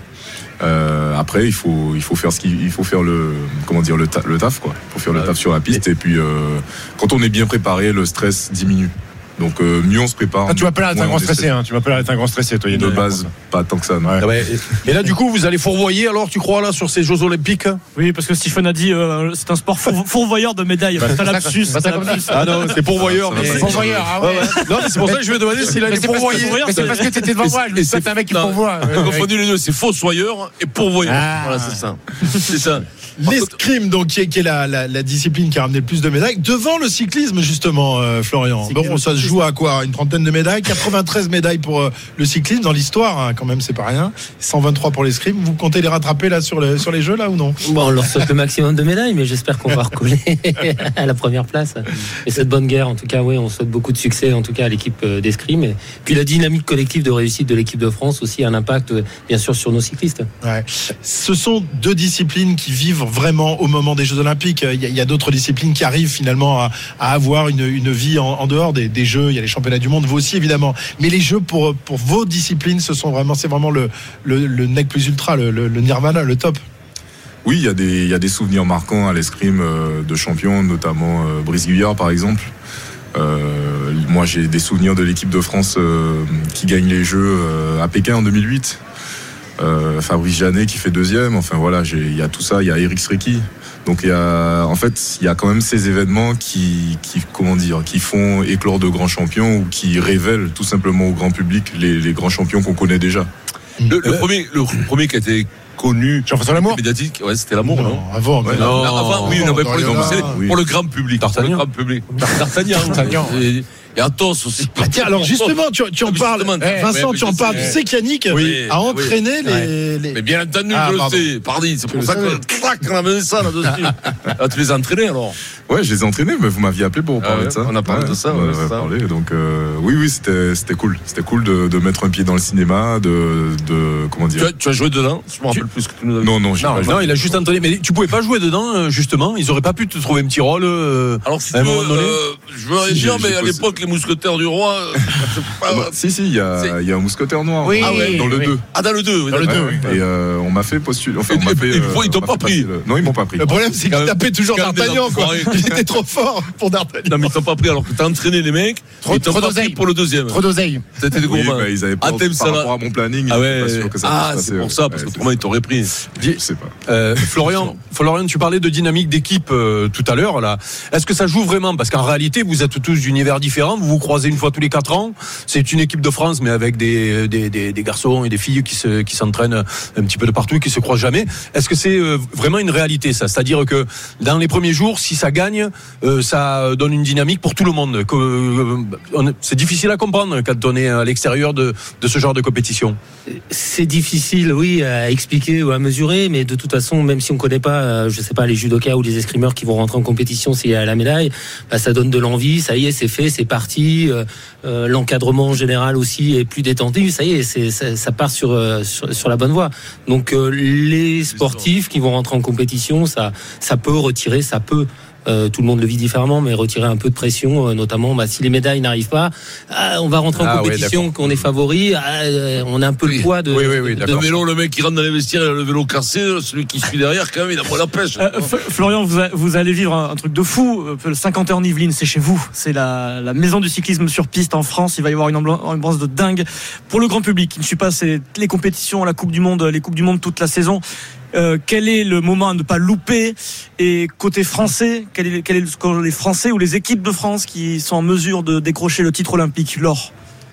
Euh, après, il faut, il faut faire ce qu'il il faut faire le, comment dire, le, ta- le taf quoi. Il faut faire le taf sur la piste et puis euh, quand on est bien préparé, le stress diminue. Donc euh, mieux on se prépare. Ah, tu m'as pas l'air d'être moins un on grand est stressé. Hein. Tu m'as pas l'air d'être un grand stressé, toi. De Yannick. base, pas tant que ça. Non. Ouais. Ah ouais. Et là, du coup, vous allez fourvoyer alors, tu crois, là, sur ces Jeux Olympiques? Oui, parce que Stephen a dit euh, c'est un sport four- fourvoyeur de médailles. Bah, C'est un c'est lapsus. ça, c'est un comme lapsus. Ah non, c'est pourvoyeur. Ça va mais- pas. Pourvoyeur, ah ouais. Ouais, ouais. Non, mais c'est pour ça que je vais demander s'il a Mais été c'est parce que- pourvoyeur. mais c'est parce que t'étais devant moi. Je me Et dis, toi, c'est- t'es un mec qui non. pourvoit. On a confondu les deux, c'est fossoyeur et pourvoyeur. Ah. Voilà, c'est ça. C'est ça. L'escrime, donc, qui est, qui est la, la, la discipline qui a ramené le plus de médailles, devant le cyclisme, justement, euh, Florian. Cyclisme, Bon, ça se joue à quoi? Une trentaine de médailles, quatre-vingt-treize médailles pour euh, le cyclisme dans l'histoire, hein, quand même, c'est pas rien. cent vingt-trois pour l'escrime. Vous comptez les rattraper là sur, le, sur les Jeux, là, ou non? Bon, on leur souhaite le maximum de médailles, mais j'espère qu'on va recoller à la première place. Et cette bonne guerre, en tout cas, oui, on souhaite beaucoup de succès, en tout cas, à l'équipe euh, d'escrime. Et puis la dynamique collective de réussite de l'équipe de France aussi a un impact, euh, bien sûr, sur nos cyclistes. Ouais. Ce sont deux disciplines qui vivent vraiment au moment des Jeux Olympiques. Il y a, il y a d'autres disciplines qui arrivent finalement à, à avoir une, une vie en, en dehors des, des Jeux. Il y a les championnats du monde, vous aussi évidemment. Mais les Jeux pour, pour vos disciplines, ce sont vraiment, c'est vraiment le, le, le nec plus ultra, le, le, le nirvana, le top. Oui, il y a des, il y a des souvenirs marquants à l'escrime euh, de champions, notamment euh, Brice Guyard par exemple. Euh, moi, j'ai des souvenirs de l'équipe de France euh, qui gagne les Jeux euh, à Pékin en deux mille huit. Euh, Fabrice Janet qui fait deuxième. Enfin voilà, j'ai- il y a tout ça. Il y a Eric Srecky. Donc il y a, en fait, il y a quand même ces événements qui, qui, comment dire, qui font éclore de grands champions ou qui révèlent tout simplement au grand public les, les grands champions qu'on connaît déjà. Le, le premier, le premier qui a été connu, Jean-François Lamour. médiatique, ouais, c'était l'amour, non, avant, ouais, non, non, avant, oui, non, mais pour, les, Doriana, c'est oui. pour le grand public. D'Artagnan. Pour le grand public. D'Artagnan. D'Artagnan. Et, et Athos aussi. Ah, tiens, alors justement, tu, tu en Mais parles, justement, Eh, Vincent, mais tu en je parles. sais. Tu sais qu'Yannick Oui, a oui. entraîné les, les- Mais bien entendu, Ah, je le pardon. sais. Pardi, c'est Tu pour le ça savais. que clac, on a mené ça là-dessus. Ah, tu les as entraînés alors? Ouais, je les ai entraînés, mais vous m'aviez appelé pour Ah parler ouais, de ça. on a parlé de ça, On ouais, en c'est avait ça. parlé. Donc euh, oui, oui, c'était, c'était cool. C'était cool de, de mettre un pied dans le cinéma, de, de comment dire. Tu as, tu as joué dedans? Je me rappelle plus ce que tu nous avais dit. Non, non, j'ai Non, pas joué. non, il a juste entonné. Mais tu pouvais pas jouer dedans, euh, justement. Ils auraient pas pu te trouver un petit rôle. euh, Alors, si à tu un veux, moment donné. euh, je veux rien Si, dire, j'ai- mais j'ai à posé- l'époque, les mousquetaires du roi. Pas... Bah, si, si, il y, y a un mousquetaire noir. Oui, ah ouais, dans le oui. deux. Ah, dans le deux. Oui, dans le deux, oui. Et euh, on m'a fait postuler. Enfin, on m'a fait. Ils, euh, ils t'ont pas pris. Le... Non, ils m'ont pas pris. Le problème, c'est qu'ils tapaient toujours D'Artagnan, quoi. Il était trop fort pour D'Artagnan. Non, mais ils t'ont pas pris alors que t'as entraîné les mecs. Trop, ils t'ont trop pas pris pour le deuxième. Trop d'oseille. C'était des gourmands. Ils avaient pas par rapport à mon planning. Ah ouais. Ah, c'est pour ça, parce que autrement, ils t'auraient pris. Je sais pas. Euh, Florian, Florian, tu parlais de dynamique d'équipe euh, tout à l'heure là. Est-ce que ça joue vraiment? Parce qu'en réalité, vous êtes tous d'univers différents. Vous vous croisez une fois tous les quatre ans. C'est une équipe de France, mais avec des des, des, des garçons et des filles qui se qui s'entraînent un petit peu de partout, qui se croisent jamais. Est-ce que c'est euh, vraiment une réalité ça? C'est-à-dire que dans les premiers jours, si ça gagne, euh, ça donne une dynamique pour tout le monde. Que, euh, on, c'est difficile à comprendre quand on est à l'extérieur de de ce genre de compétition. C'est difficile, oui, à expliquer ou à mesurer, mais de toute façon, même si on connaît pas, euh, je sais pas, les judokas ou les escrimeurs qui vont rentrer en compétition s'il y a la médaille, bah, ça donne de l'envie, ça y est, c'est fait, c'est parti, euh, euh, l'encadrement en général aussi est plus détendu, ça y est, c'est, ça, ça part sur, euh, sur, sur la bonne voie. Donc, euh, les sportifs qui vont rentrer en compétition, ça, ça peut retirer, ça peut Euh, tout le monde le vit différemment, mais retirer un peu de pression, euh, notamment bah, si les médailles n'arrivent pas, ah, on va rentrer en ah, compétition, ouais, qu'on est favori, ah, euh, on a un peu oui. le poids de, oui, oui, oui, de, de le vélo, le mec qui rentre dans les vestiaires, il a le vélo cassé, celui qui suit derrière, quand même, il a moins la pêche. Euh, F- Florian, vous, a, vous allez vivre un, un truc de fou. Le cinquante heures en Yvelines, c'est chez vous, c'est la, la maison du cyclisme sur piste en France. Il va y avoir une ambiance de dingue pour le grand public qui ne suit pas c'est les compétitions, la Coupe du Monde, les Coupes du Monde toute la saison. Euh, quel est le moment à ne pas louper? Et côté français, quel est, quel est le, les Français ou les équipes de France qui sont en mesure de décrocher le titre olympique? Laure?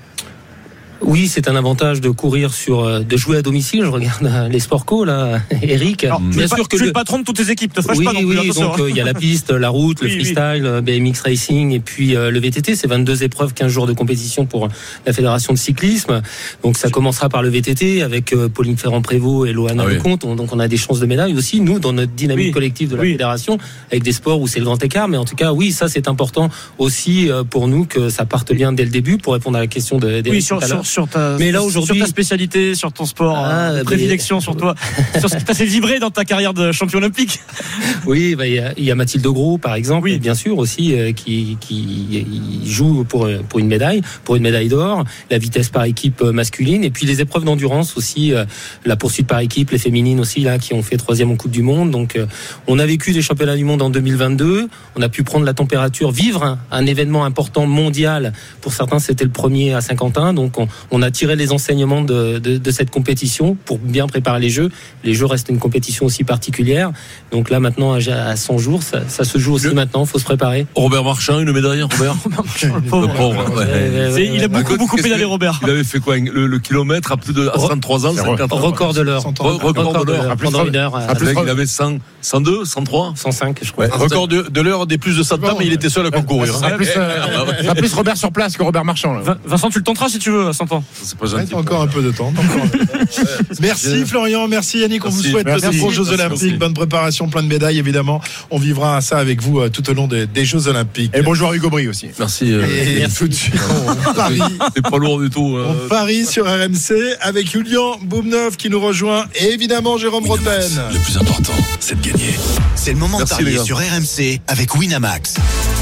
Oui, c'est un avantage de courir sur, de jouer à domicile. Je regarde les sports co là, Eric. Alors, bien sûr pas, que tu es le patron de toutes tes équipes. Te fâche oui, pas non plus. Oui, donc il euh, y a la piste, la route, oui, le freestyle, oui. B M X racing et puis euh, le V T T. C'est vingt-deux épreuves, quinze jours de compétition pour la fédération de cyclisme. Donc ça commencera par le V T T avec euh, Pauline Ferrand-Prévot et Loana ah, Lecomte. Oui. Donc on a des chances de médaille aussi. Nous, dans notre dynamique oui. collective de la oui. fédération, avec des sports où c'est le grand écart. Mais en tout cas, oui, ça c'est important aussi euh, pour nous que ça parte bien dès le début pour répondre à la question de. de oui, sur, sur, sur ta. Mais là aujourd'hui, sur ta spécialité, sur ton sport, ah, euh, prédilection mais... sur toi, sur ce qui t'a fait vibrer dans ta carrière de champion olympique. Oui, bah, y, a, y a Mathilde Gros par exemple, oui. bien sûr aussi, euh, qui, qui joue pour pour une médaille, pour une médaille d'or, la vitesse par équipe masculine, et puis les épreuves d'endurance aussi, euh, la poursuite par équipe, les féminines aussi là, qui ont fait troisième en Coupe du Monde. Donc, euh, on a vécu des championnats du monde en deux mille vingt-deux. On a pu prendre la température, vivre un, un événement important mondial. Pour certains, c'était le premier à Saint-Quentin. Donc, on, on a tiré les enseignements de, de, de cette compétition pour bien préparer les Jeux. Les Jeux restent une compétition aussi particulière. Donc là, maintenant, à cent jours, ça, ça se joue aussi le... maintenant. Il faut se préparer. Robert Marchand, une médaille, Robert. Le pauvre. Le pauvre ouais. Ouais, ouais, il a beaucoup, beaucoup pédalé, Robert. Il avait fait quoi, le, le kilomètre à plus de à trente-trois ans, cinquante record de l'heure. Record de l'heure. Pendant une heure. Il avait cent, cent deux, cent trois, cent cinq, je crois. Record de, de l'heure des plus de cent ans, mais il était seul à concourir. Ça sera plus Robert sur place que Robert Marchand. Vincent, tu le tenteras si tu veux à cent ans. C'est pas gentil. Encore un peu de temps. Merci Florian, merci Yannick. On vous souhaite de bons Jeux Olympiques, bonne préparation, plein de médailles évidemment. On vivra ça avec vous tout au long des, des Jeux Olympiques. Et bonjour à Hugo Brie aussi. Merci. Euh, et merci. Tout de suite, on parie. C'est pas lourd du tout. Euh... On parie sur R M C avec Julian Boubneuf qui nous rejoint et évidemment Jérôme Rotten. Le plus important, c'est de gagner. C'est le moment merci de parier sur R M C avec Winamax.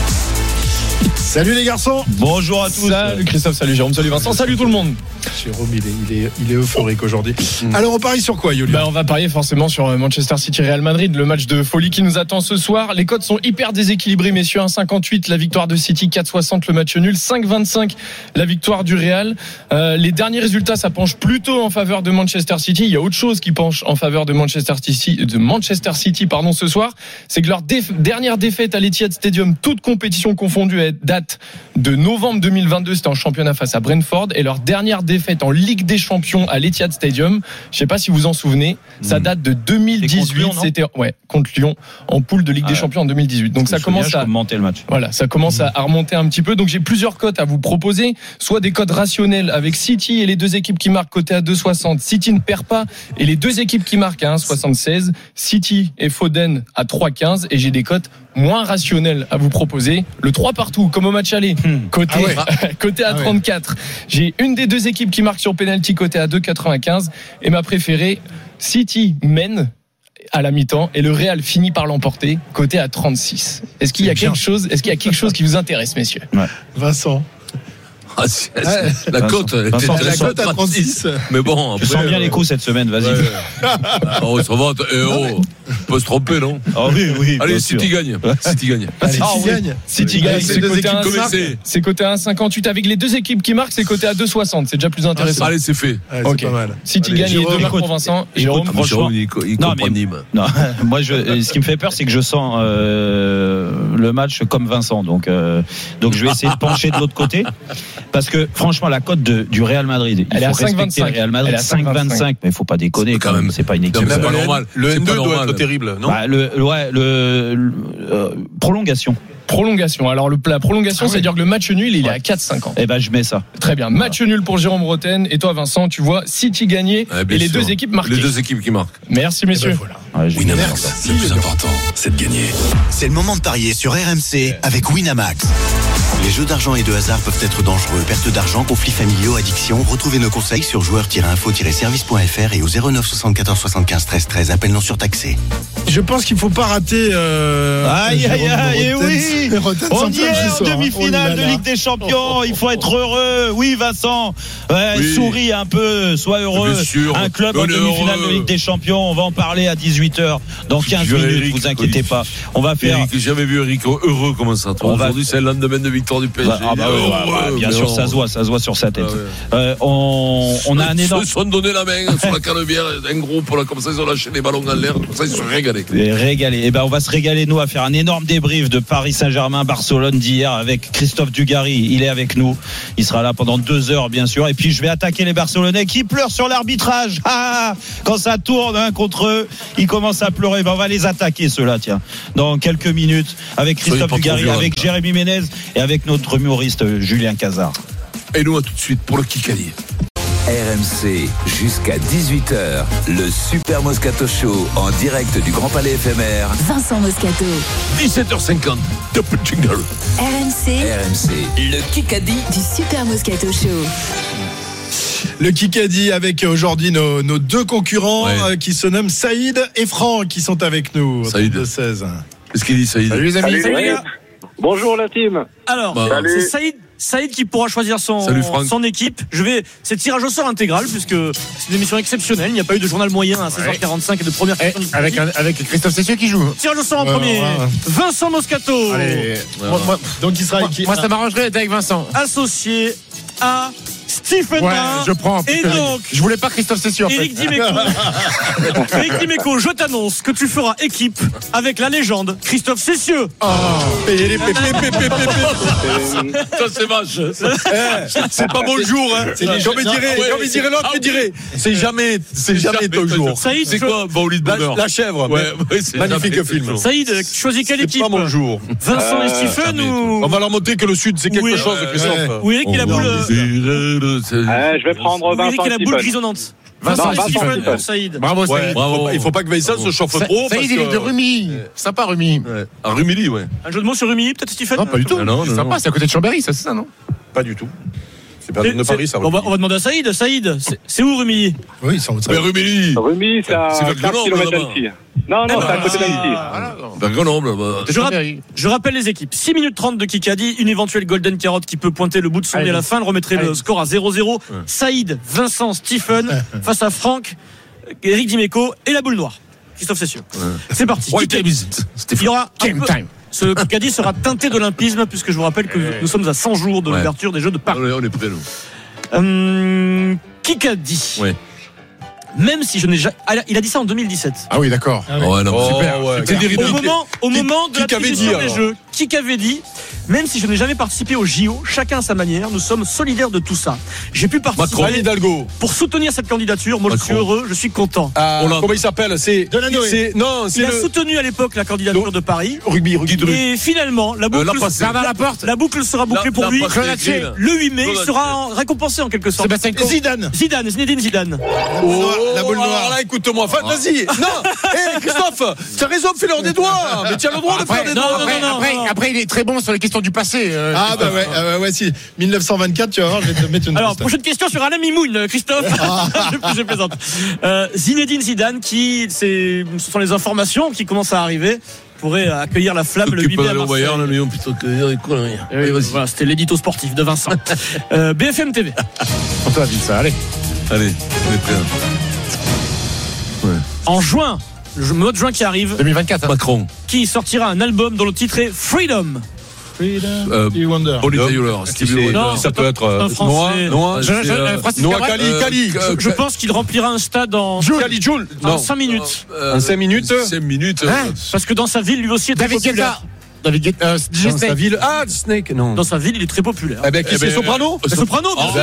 Salut les garçons. Bonjour à tous. Salut Christophe, salut Jérôme, salut Vincent, salut tout le monde. Jérôme, il est, il est, il est euphorique aujourd'hui. Mmh. Alors on parie sur quoi, Julien? Ben, on va parier forcément sur Manchester City Real Madrid, le match de folie qui nous attend ce soir. Les cotes sont hyper déséquilibrées, messieurs. un virgule cinquante-huit la victoire de City, quatre virgule soixante le match nul, cinq virgule vingt-cinq la victoire du Real. Euh, les derniers résultats, ça penche plutôt en faveur de Manchester City. Il y a autre chose qui penche en faveur de Manchester City, de Manchester City, pardon, ce soir. C'est que leur déf- dernière défaite à l'Etihad Stadium, toute compétition confondue, date de novembre deux mille vingt-deux, c'était en championnat face à Brentford, et leur dernière défaite en Ligue des Champions à l'Etihad Stadium, je sais pas si vous vous en souvenez, ça date de deux mille dix-huit, Lyon, c'était ouais, contre Lyon en poule de Ligue ah, des Champions en deux mille dix-huit. Donc ça commence à remonter le match. Voilà, ça commence mmh. à remonter un petit peu. Donc j'ai plusieurs cotes à vous proposer, soit des cotes rationnels avec City et les deux équipes qui marquent côté à deux virgule soixante. City ne perd pas et les deux équipes qui marquent à un virgule soixante-seize. City et Foden à trois virgule quinze et j'ai des cotes moins rationnelles à vous proposer. Le trois partout comme au match aller, mmh. côté ah ouais. côté à ah trente-quatre. Ouais. J'ai une des deux équipes qui marque sur penalty côté à deux virgule quatre-vingt-quinze et ma préférée, City mène à la mi-temps et le Real finit par l'emporter côté à trente-six. Est-ce qu'il y a quelque chose, est-ce qu'il y a quelque chose qui vous intéresse, messieurs? Ouais. Vincent. Ah, c'est, c'est, la côte, elle était la côte à trente-six. Mais bon, après, je sens bien euh, les coups cette semaine, vas-y. Ouais. Oh, ça va, eh, oh, on peut se tromper, non? Ah oui, oui. Allez, City gagne. City gagne. Allez, Ah, City oui. gagne. City gagne, c'est côté à un Comment cinq- c'est c'est côté à un cinquante-huit avec les deux équipes qui marquent, c'est côté à deux soixante, c'est déjà plus intéressant. Allez, c'est fait. Ouais, Ok. c'est pas mal. City Allez, gagne et Jérôme, deux marques écoute, pour Vincent. écoute, Jérôme, Ah, franchement- Jérôme, il, il Non, comprend mais- Nîmes. Non, moi, je, ce qui me fait peur, c'est que je sens euh, le match comme Vincent. Donc, euh, donc, je vais essayer de pencher de l'autre côté. Parce que, franchement, la cote de, du Real Madrid, il Elle est faut à cinq respecter vingt-cinq. le Real Madrid, Elle est à cinq vingt-cinq. Mais il faut pas déconner quand même. C'est pas une équipe. Non, mais c'est Même pas le normal. Le C'est N deux pas doit normal. être terrible, non? Bah, le, ouais, le, le euh, prolongation. prolongation. Alors le, la prolongation, c'est-à-dire que le match nul, il est à quatre cinquante. Eh ben, je mets ça. Très bien. Match nul pour Jérôme Roten. Et toi, Vincent, tu vois City gagner Ouais, bien et les sûr. deux équipes marquées. Les deux équipes qui marquent. Merci, messieurs. Ouais, j'ai- Winamax, le plus important, c'est de gagner. C'est le moment de parier sur R M C avec Winamax. Les jeux d'argent et de hasard peuvent être dangereux. Perte d'argent, conflits familiaux, addiction. Retrouvez nos conseils sur joueurs tiret info tiret service point f r et au zéro neuf soixante-quatorze soixante-quinze treize treize. Appel non surtaxé. Je pense qu'il faut pas rater. Euh, Aïe, aïe, Jérôme aïe, et Rotten. oui. Rotten On sans y plan est ce en soir. demi-finale Oh là de là. Ligue des Champions. Il faut être heureux. Oui, Vincent. Ouais, Oui. Souris un peu. Sois heureux. Bien sûr. Un club en On est demi-finale heureux. de Ligue des Champions. On va en parler à dix-huit heures. Dans quinze Je- minutes. Eric, Vous inquiétez oui. pas. On va faire. Eric, j'ai jamais vu Eric heureux comme ça. Toi, On va- aujourd'hui, c'est le lendemain de victoire du P S G. Bah, ah bah ouais, ouais, ouais, bien mais sûr, non. ça se voit, ça se voit sur sa tête. Ah ouais. Euh, on, on a un Ils énorme. se sont donné la main sur la canebière, un groupe, là, comme ça, ils ont lâché les ballons en l'air, tout ça, ils se sont régalés. Et régalé. Eh ben, on va se régaler, nous, à faire un énorme débrief de Paris Saint-Germain, Barcelone d'hier avec Christophe Dugarry. Il est avec nous. Il sera là pendant deux heures, bien sûr. Et puis, je vais attaquer les Barcelonais qui pleurent sur l'arbitrage. Ah, quand ça tourne, hein, contre eux, ils commencent à pleurer. Ben, on va les attaquer, ceux-là, tiens. Dans quelques minutes, avec Soyez Christophe pas trop Dugarry, violents, avec hein. Jérémy Ménez et avec notre humoriste euh, Julien Cazard. Et nous, à tout de suite pour le Kikadi. R M C jusqu'à dix-huit heures, le Super Moscato Show en direct du Grand Palais éphémère. Vincent Moscato. dix-sept heures cinquante, double jingle. R M C. R M C, le Kikadi. Du Super Moscato Show. Le Kikadi avec aujourd'hui nos, nos deux concurrents Ouais. euh, qui se nomment Saïd et Franck qui sont avec nous. Saïd. De seize. Qu'est-ce qu'il dit, Saïd? Salut les amis. Salut, les gars. Bonjour la team. Alors, Bah. Salut. c'est Saïd, Saïd qui pourra choisir son, Salut, Franck. son équipe. Je vais, c'est tirage au sort intégral puisque c'est une émission exceptionnelle. Il n'y a pas eu de journal moyen à seize heures quarante-cinq et de première Eh, question. du avec, Kikadi. un- avec Christophe Cessieux qui joue. Tirage au sort en Ouais, premier. ouais, ouais. Vincent Moscato. Allez. Moi, moi- Donc il sera moi- qui moi, ça m'arrangerait d'être avec Vincent. Associé à Stephen Ouais, Brun. je prends. Et parce que donc, je voulais pas Christophe Cessieux en fait. Éric Dimeco. Éric Dimeco, je t'annonce que tu feras équipe avec la légende Christophe Cessieux. Oh. Ça, c'est vache. Eh, c'est pas bon le jour, hein. C'est les Comme il non, dirait, ouais, comme il dirait l'autre, ah, il dirait. C'est jamais, c'est jamais ton jour. Saïd, C'est cho- quoi, Baouli de La, bonheur? la chèvre. Ouais, mais- ouais, c'est magnifique jamais film. ton jour. Saïd, tu choisis quelle C'est équipe pas mon jour. Vincent et Stephen jamais, ou On va leur montrer que le Sud, c'est quelque Oui. chose, Christophe. ou Eric et la boule euh, Euh, je vais prendre ou Eric Vincent et la boule Stephen. grisonnante. Vincent Vincent et Vincent Stephen Stephen. pour Saïd. Bravo Ouais, Saïd. Bravo. il faut pas- il faut pas que Vincent se chauffe Sa- trop. parce Saïd, il est que- de Rumi. Sympa Rumi. Ouais. À Rumilly, ouais. Un jeu de mots sur Rumi, peut-être Stephen. Non, pas du tout. Ah non, C'est non, sympa, non. c'est à côté de Chambéry, ça, c'est ça, non? Pas du tout. C'est pas C'est- de Paris, c'est- ça. on, va, on va demander à Saïd. Saïd, c'est- c'est où Rumi? Oui, ils sont Mais Rumilly. Rumi, c'est à C'est vers quatre Grenoble, kilomètres là-bas. d'Annecy. Non, non, c'est à côté d'Annecy. Voilà. Vers Grenoble, là-bas. Je, rap- Chambéry. je rappelle les équipes. six minutes trente de Kikadi, une éventuelle Golden Carotte qui peut pointer le bout de son nez Allez. à la fin. Elle remettrait le Allez. score à zéro zéro. Saïd, Vincent, Stephen face à Franck, Eric Dimeco et la boule noire. Christophe Cessieux. C'est parti. Ouais, Kikadi. Il y aura un Game peu- time. Ce Kikadi sera teinté d'olympisme puisque je vous rappelle que nous sommes à cent jours de Ouais. l'ouverture des Jeux de Paris. On est, on est prêts, nous. Hum, Kikadi. Ouais. Même si je n'ai jamais. Ah, il a dit ça en deux mille dix-sept. Ah oui, d'accord. Ouais, non, Oh, super. ouais. C'est des Au rideaux. moment, au Qui- moment de qui qu'avait l'attribution dit, des alors jeux, qui qu'avait dit, même si je n'ai jamais participé au J O, chacun à sa manière, nous sommes solidaires de tout ça. J'ai pu participer Anne Hidalgo. pour soutenir cette candidature. Moi, je suis Macron. heureux, je suis content. Ah, Hollande. comment il s'appelle? C'est. Delanoë. c'est- Non, c'est Il a le. soutenu à l'époque la candidature de Paris. Rugby, rugby. Et finalement, la Euh, boucle, la passée. Bernard Laporte. la boucle sera bouclée La- pour la lui. passée, Clonacci. écrit, là. Le huit mai, il Clonacci. sera en- récompensé en quelque sorte. Sébastien Coe. Zidane. Zidane, Zinedine Zidane. Oh, La boule noire. alors là, écoute-moi. Enfin, vas-y. Non. Hé, Christophe, tu as raison, fais-leur des doigts. Mais tu as le droit de faire Après, des non, doigts. non, après, non, non, après, non. après, il est très bon sur les questions du passé. euh, Ah bah ouais, ah bah ouais, si. mille neuf cent vingt-quatre, tu vas voir, je vais te mettre une Alors, piste. prochaine question sur Alain Mimoun, euh, Christophe. je, je plaisante. Euh, Zinedine Zidane, qui, c'est, ce sont les informations qui commencent à arriver, pourrait accueillir la flamme le huit mai à Marseille. Bayern, Lyon, plutôt que dire des conneries. Allez, vas-y. Voilà, c'était l'édito sportif de Vincent. euh, B F M T V. On t'a dit ça, allez. Allez, on est prêts. Ouais. En juin, le mois de juin qui arrive, deux mille vingt-quatre, hein. Macron. Qui sortira un album dont le titre est Freedom. Freedom. Euh, Stevie Wonder. Paul Taylor. Stevie Wonder. Non, Ça peut être un euh, Français. Noah, Noah, Je- je- euh, Francis Noah Cabrel. Kali, Euh, Kali. euh, Je pense qu'il remplira un stade en Kali Joule. en Non. cinq minutes. Euh, En cinq minutes. cinq minutes. Hein Parce que dans sa ville, lui aussi est très David populaire. Guetta. David Guetta. Euh, D J Dans sa Snake. ville. Ah, Snake, non. Dans sa ville, il est très populaire. Eh ben, qui Eh c'est ben, Soprano Le Soprano, bien Oh, sûr.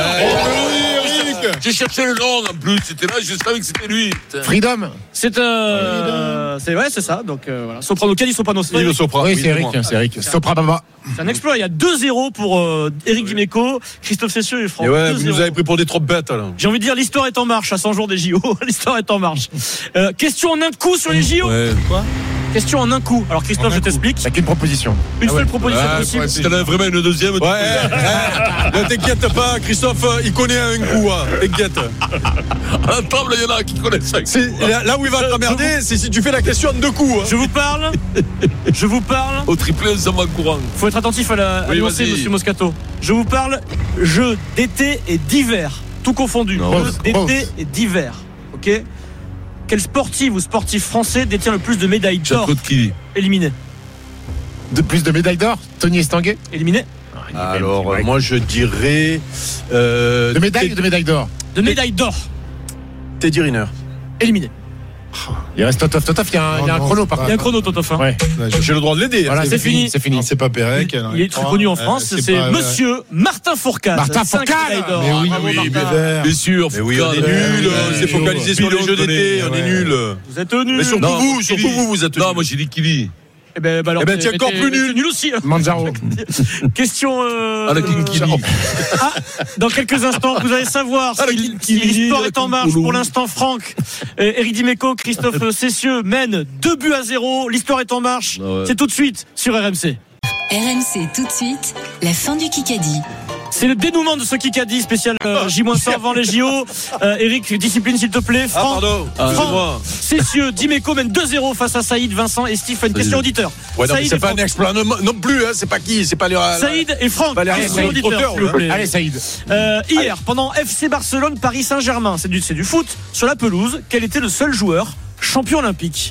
ben, J'ai cherché le nom en plus. C'était là, je savais que c'était lui. Freedom. C'est euh, c'est ouais, c'est ça. Donc euh, voilà. Soprano, Kali Soprano. C'est Il le Soprano. Oui, c'est Eric. C'est Eric. Sopra Baba. c'est un exploit. Il y a deux zéro pour euh, Éric Dimeco, Christophe Cessieux et Franck. Et ouais, deux vous zéro. nous avez pris pour des trompettes, là. J'ai envie de dire, l'histoire est en marche à cent jours des J O. L'histoire est en marche. Euh, question en un coup sur les J O. Ouais. Quoi Question en un coup. Alors Christophe, je t'explique. T'as qu'une proposition. Une seule proposition Ah, possible. ouais, si t'en as vraiment une deuxième, tu Ouais, ouais. Ne t'inquiète pas, Christophe, il connaît un coup, hein. T'inquiète. à la table, il y en a qui connaissent ça. C'est- Là là où il va t'emmerder, c'est si tu fais la question en deux coups. hein. Je vous parle. Je vous parle. Au triplé, ça va courant. Faut être attentif à la à Oui, l'énoncé, vas-y. monsieur Moscato. Je vous parle jeux d'été et d'hiver, tout confondu. Non, Jeux Rose, d'été Rose. et d'hiver. Ok. Quel sportif ou sportif français détient le plus de médailles d'or Jean-Claude Killy. éliminées? De plus de médailles d'or. Tony Estanguet. Éliminées. Alors, euh, moi, je dirais. Euh, De médailles ou de médailles d'or. De médailles d'or Teddy Riner. éliminées. Il reste Totof. Totof, il y a un, il y a un Non, chrono c'est par Il y a un contre. chrono, Totof. hein. Ouais. J'ai le droit de l'aider. Voilà, c'est c'est fini. fini. C'est fini. Non, c'est pas Pérec. alors, Il est très connu en France. Euh, C'est pas- monsieur Martin Fourcade. Martin Cinq Fourcade. médailles d'or. Mais oui, Bravo, oui, Martin. Bébert. Bien sûr. Mais oui, on est Foucault, nuls. ouais, C'est ouais, focalisé ouais. sur les Pilon jeux d'été. connaît, On est ouais. nuls. Vous êtes nuls. Mais surtout Non, vous, moi, surtout Killy. vous, vous êtes Non, nuls. moi j'ai dit Killy. Eh ben, bah alors, Eh ben, t'es- t'es encore t'es- plus t'es nul. nul aussi. hein. Manjaro. Question. euh, Ah, la King Killy. Ah, dans quelques instants, vous allez savoir Ah, la si, King si Killy, l'histoire la est en King marche. Koulou. Pour l'instant, Franck, euh, Éric Dimeco, Christophe Cessieux mènent deux buts à zéro. L'histoire est en marche. Ah ouais. C'est tout de suite sur R M C. R M C tout de suite, la fin du Kikadi. C'est le dénouement de ce Kikadi spécial euh, J cent avant les J O. Euh, Eric, discipline s'il te plaît. Ah, Franck, pardon. Ah, Excuse-moi. Cessieux, Dimeco mène deux zéro face à Saïd, Vincent et Stephen. Question Saïd. auditeur. Ouais, non, mais Saïd c'est et pas un Franck. exploit non, non plus, hein, c'est pas qui, c'est pas les. Saïd et Franck. Pas les Question Saïd auditeur, Trotter, s'il vous hein. plaît. Allez, Saïd. Euh, hier, pendant F C Barcelone, Paris Saint-Germain, c'est du, c'est du foot, sur la pelouse, quel était le seul joueur champion olympique?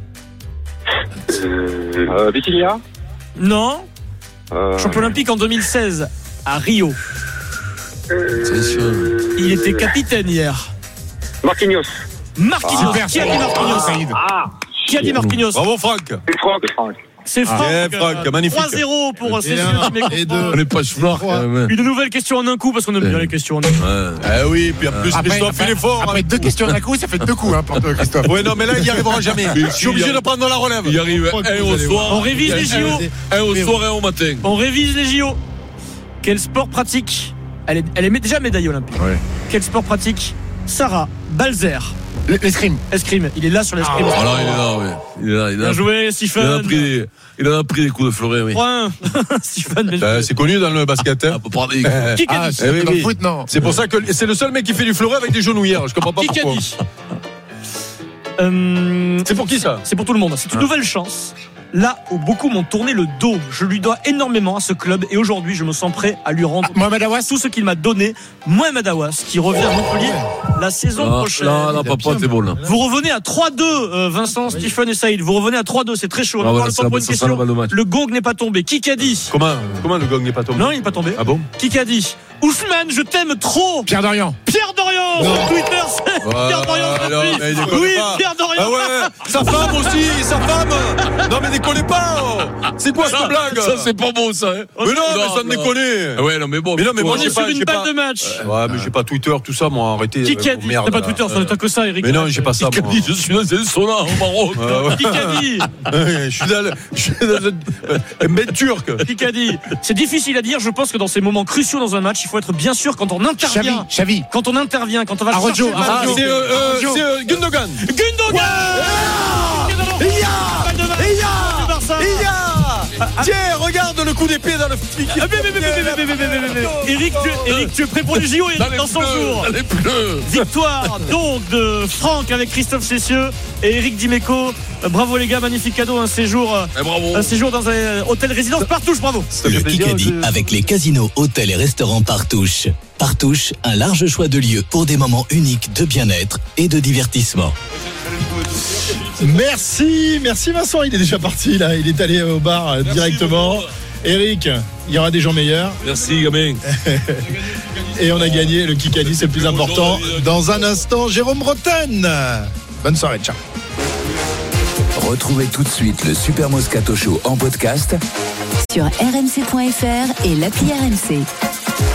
Euh, Vitinha. Non, Euh, champion olympique en deux mille seize à Rio. C'est sûr. Il était capitaine hier. Marquinhos. Marquinhos. Super, Qui a dit Saïd. Marquinhos? Saïd. Ah. Qui a dit Marquinhos? Bravo, Franck. C'est Franck. C'est Franck. Eh, Franck, Euh, magnifique. trois zéro pour Et Cessieux. un, Dimeco. et deux. On n'est pas chevard quand même. Une nouvelle question en un coup parce qu'on aime bien les questions en un coup. Ouais. Eh oui, puis en plus, Après, Christophe, il est fort. après hein. deux questions d'un coup, ça fait deux coups hein, pour toi, Christophe. Ouais, non, mais là, il n'y arrivera jamais. Je suis obligé de prendre la relève. Il arrive Franck, un vous au allez soir. On révise les J O. Un au soir et un au matin. On révise les J O. Quel sport pratique? Elle est, elle est déjà médaille olympique. Ouais. Quel sport pratique Sarah Balzer? L'escrime. Escrime. Il est là sur l'escrime. Ah, alors il est là, ouais. Il est là, il est là. Bien joué, Il en a Stephen. pris des, il en a pris des coups de fleuret, oui. Point. Stephen, bien Euh, joué. C'est connu dans le basket. hein. Ah, pour parler. Qui a Ah, dit c'est Eh oui, dans le oui. foot, non. C'est pour ça que c'est le seul mec qui fait du fleuret avec des genouillères. Je comprends pas Qui a pourquoi. dit Euh, C'est pour qui ça? C'est pour tout le monde. C'est une nouvelle chance. Là où beaucoup m'ont tourné le dos, je lui dois énormément à ce club et aujourd'hui je me sens prêt à lui rendre Mohamed Awas. tout ce qu'il m'a donné. Mohamed Awas qui revient à Montpellier la saison Non, prochaine. non, non, papa, t'es bon là. Vous revenez à trois deux, euh, Vincent, Stephen et Saïd. Vous revenez à trois deux, c'est très chaud. On Ah va ouais, voir le ça temps pour va- une ça sent la balle de question. match. Le gong n'est pas tombé. Qui qu'a dit Comment, comment le gong n'est pas tombé? Non, il n'est pas tombé. Ah bon? Qui qu'a dit Ousmane, je t'aime trop. Pierre Dorian. Pierre Dorian sur Twitter. c'est Ouais, Pierre Dorian sur non, Twitter. mais déconnez Oui, pas. Pierre Dorian. Ah ouais, sa femme aussi, sa femme. Non mais déconnez pas. oh. C'est quoi cette blague? Ça, c'est pas bon, ça. hein. Mais non, mais ça ne déconne. Ah ouais, non, mais bon. Mais non, mais moi On j'ai est sur pas, une j'ai balle pas. de match. Ouais, mais j'ai pas Twitter, tout ça, moi, arrêtez. Qui qu'a euh, dit merde, T'as pas là. Twitter, ça n'est que ça, Eric. Mais non, j'ai pas ça. Qui a moi. dit, je suis dans un sauna au Maroc. Ouais, ouais. Qui qu'a dit Je suis dans, le- je suis dans une, une bête turque. Qui qu'a dit C'est difficile à dire. Je pense que dans ces moments cruciaux dans un match, il faut être bien sûr quand on Xavi. intervient. Xavi. Quand on intervient, quand on va le Arrojo, chercher le Ah, ballon. c'est euh, euh, c'est, euh, Gundogan. Gundogan. Balle de match. Du Barça. Tiens, regarde le coup d'épée dans le flic. Ah, mais, mais, mais, mais, mais, mais, mais, mais, mais, mais. Eric, tu, Eric, tu es prêt pour les J O Dans les dans cent bleus, jours. dans les bleus. Victoire donc de Franck avec Christophe Cessieux et Eric Dimeco. Bravo les gars, magnifique cadeau, un séjour, eh, un séjour dans un hôtel résidence Partouche, bravo. Le Kikadi avec les casinos, hôtels et restaurants Partouche. Partouche, un large choix de lieux pour des moments uniques de bien-être et de divertissement. Merci, merci Vincent, il est déjà parti là, il est allé au bar merci directement. Eric, il y aura des gens meilleurs. Merci gamin. Et on a gagné, le Kikadi c'est le plus important. Dans un instant, Jérôme Bretagne. Bonne soirée, ciao. Retrouvez tout de suite le Super Moscato Show en podcast sur r m c point f r et l'appli R M C.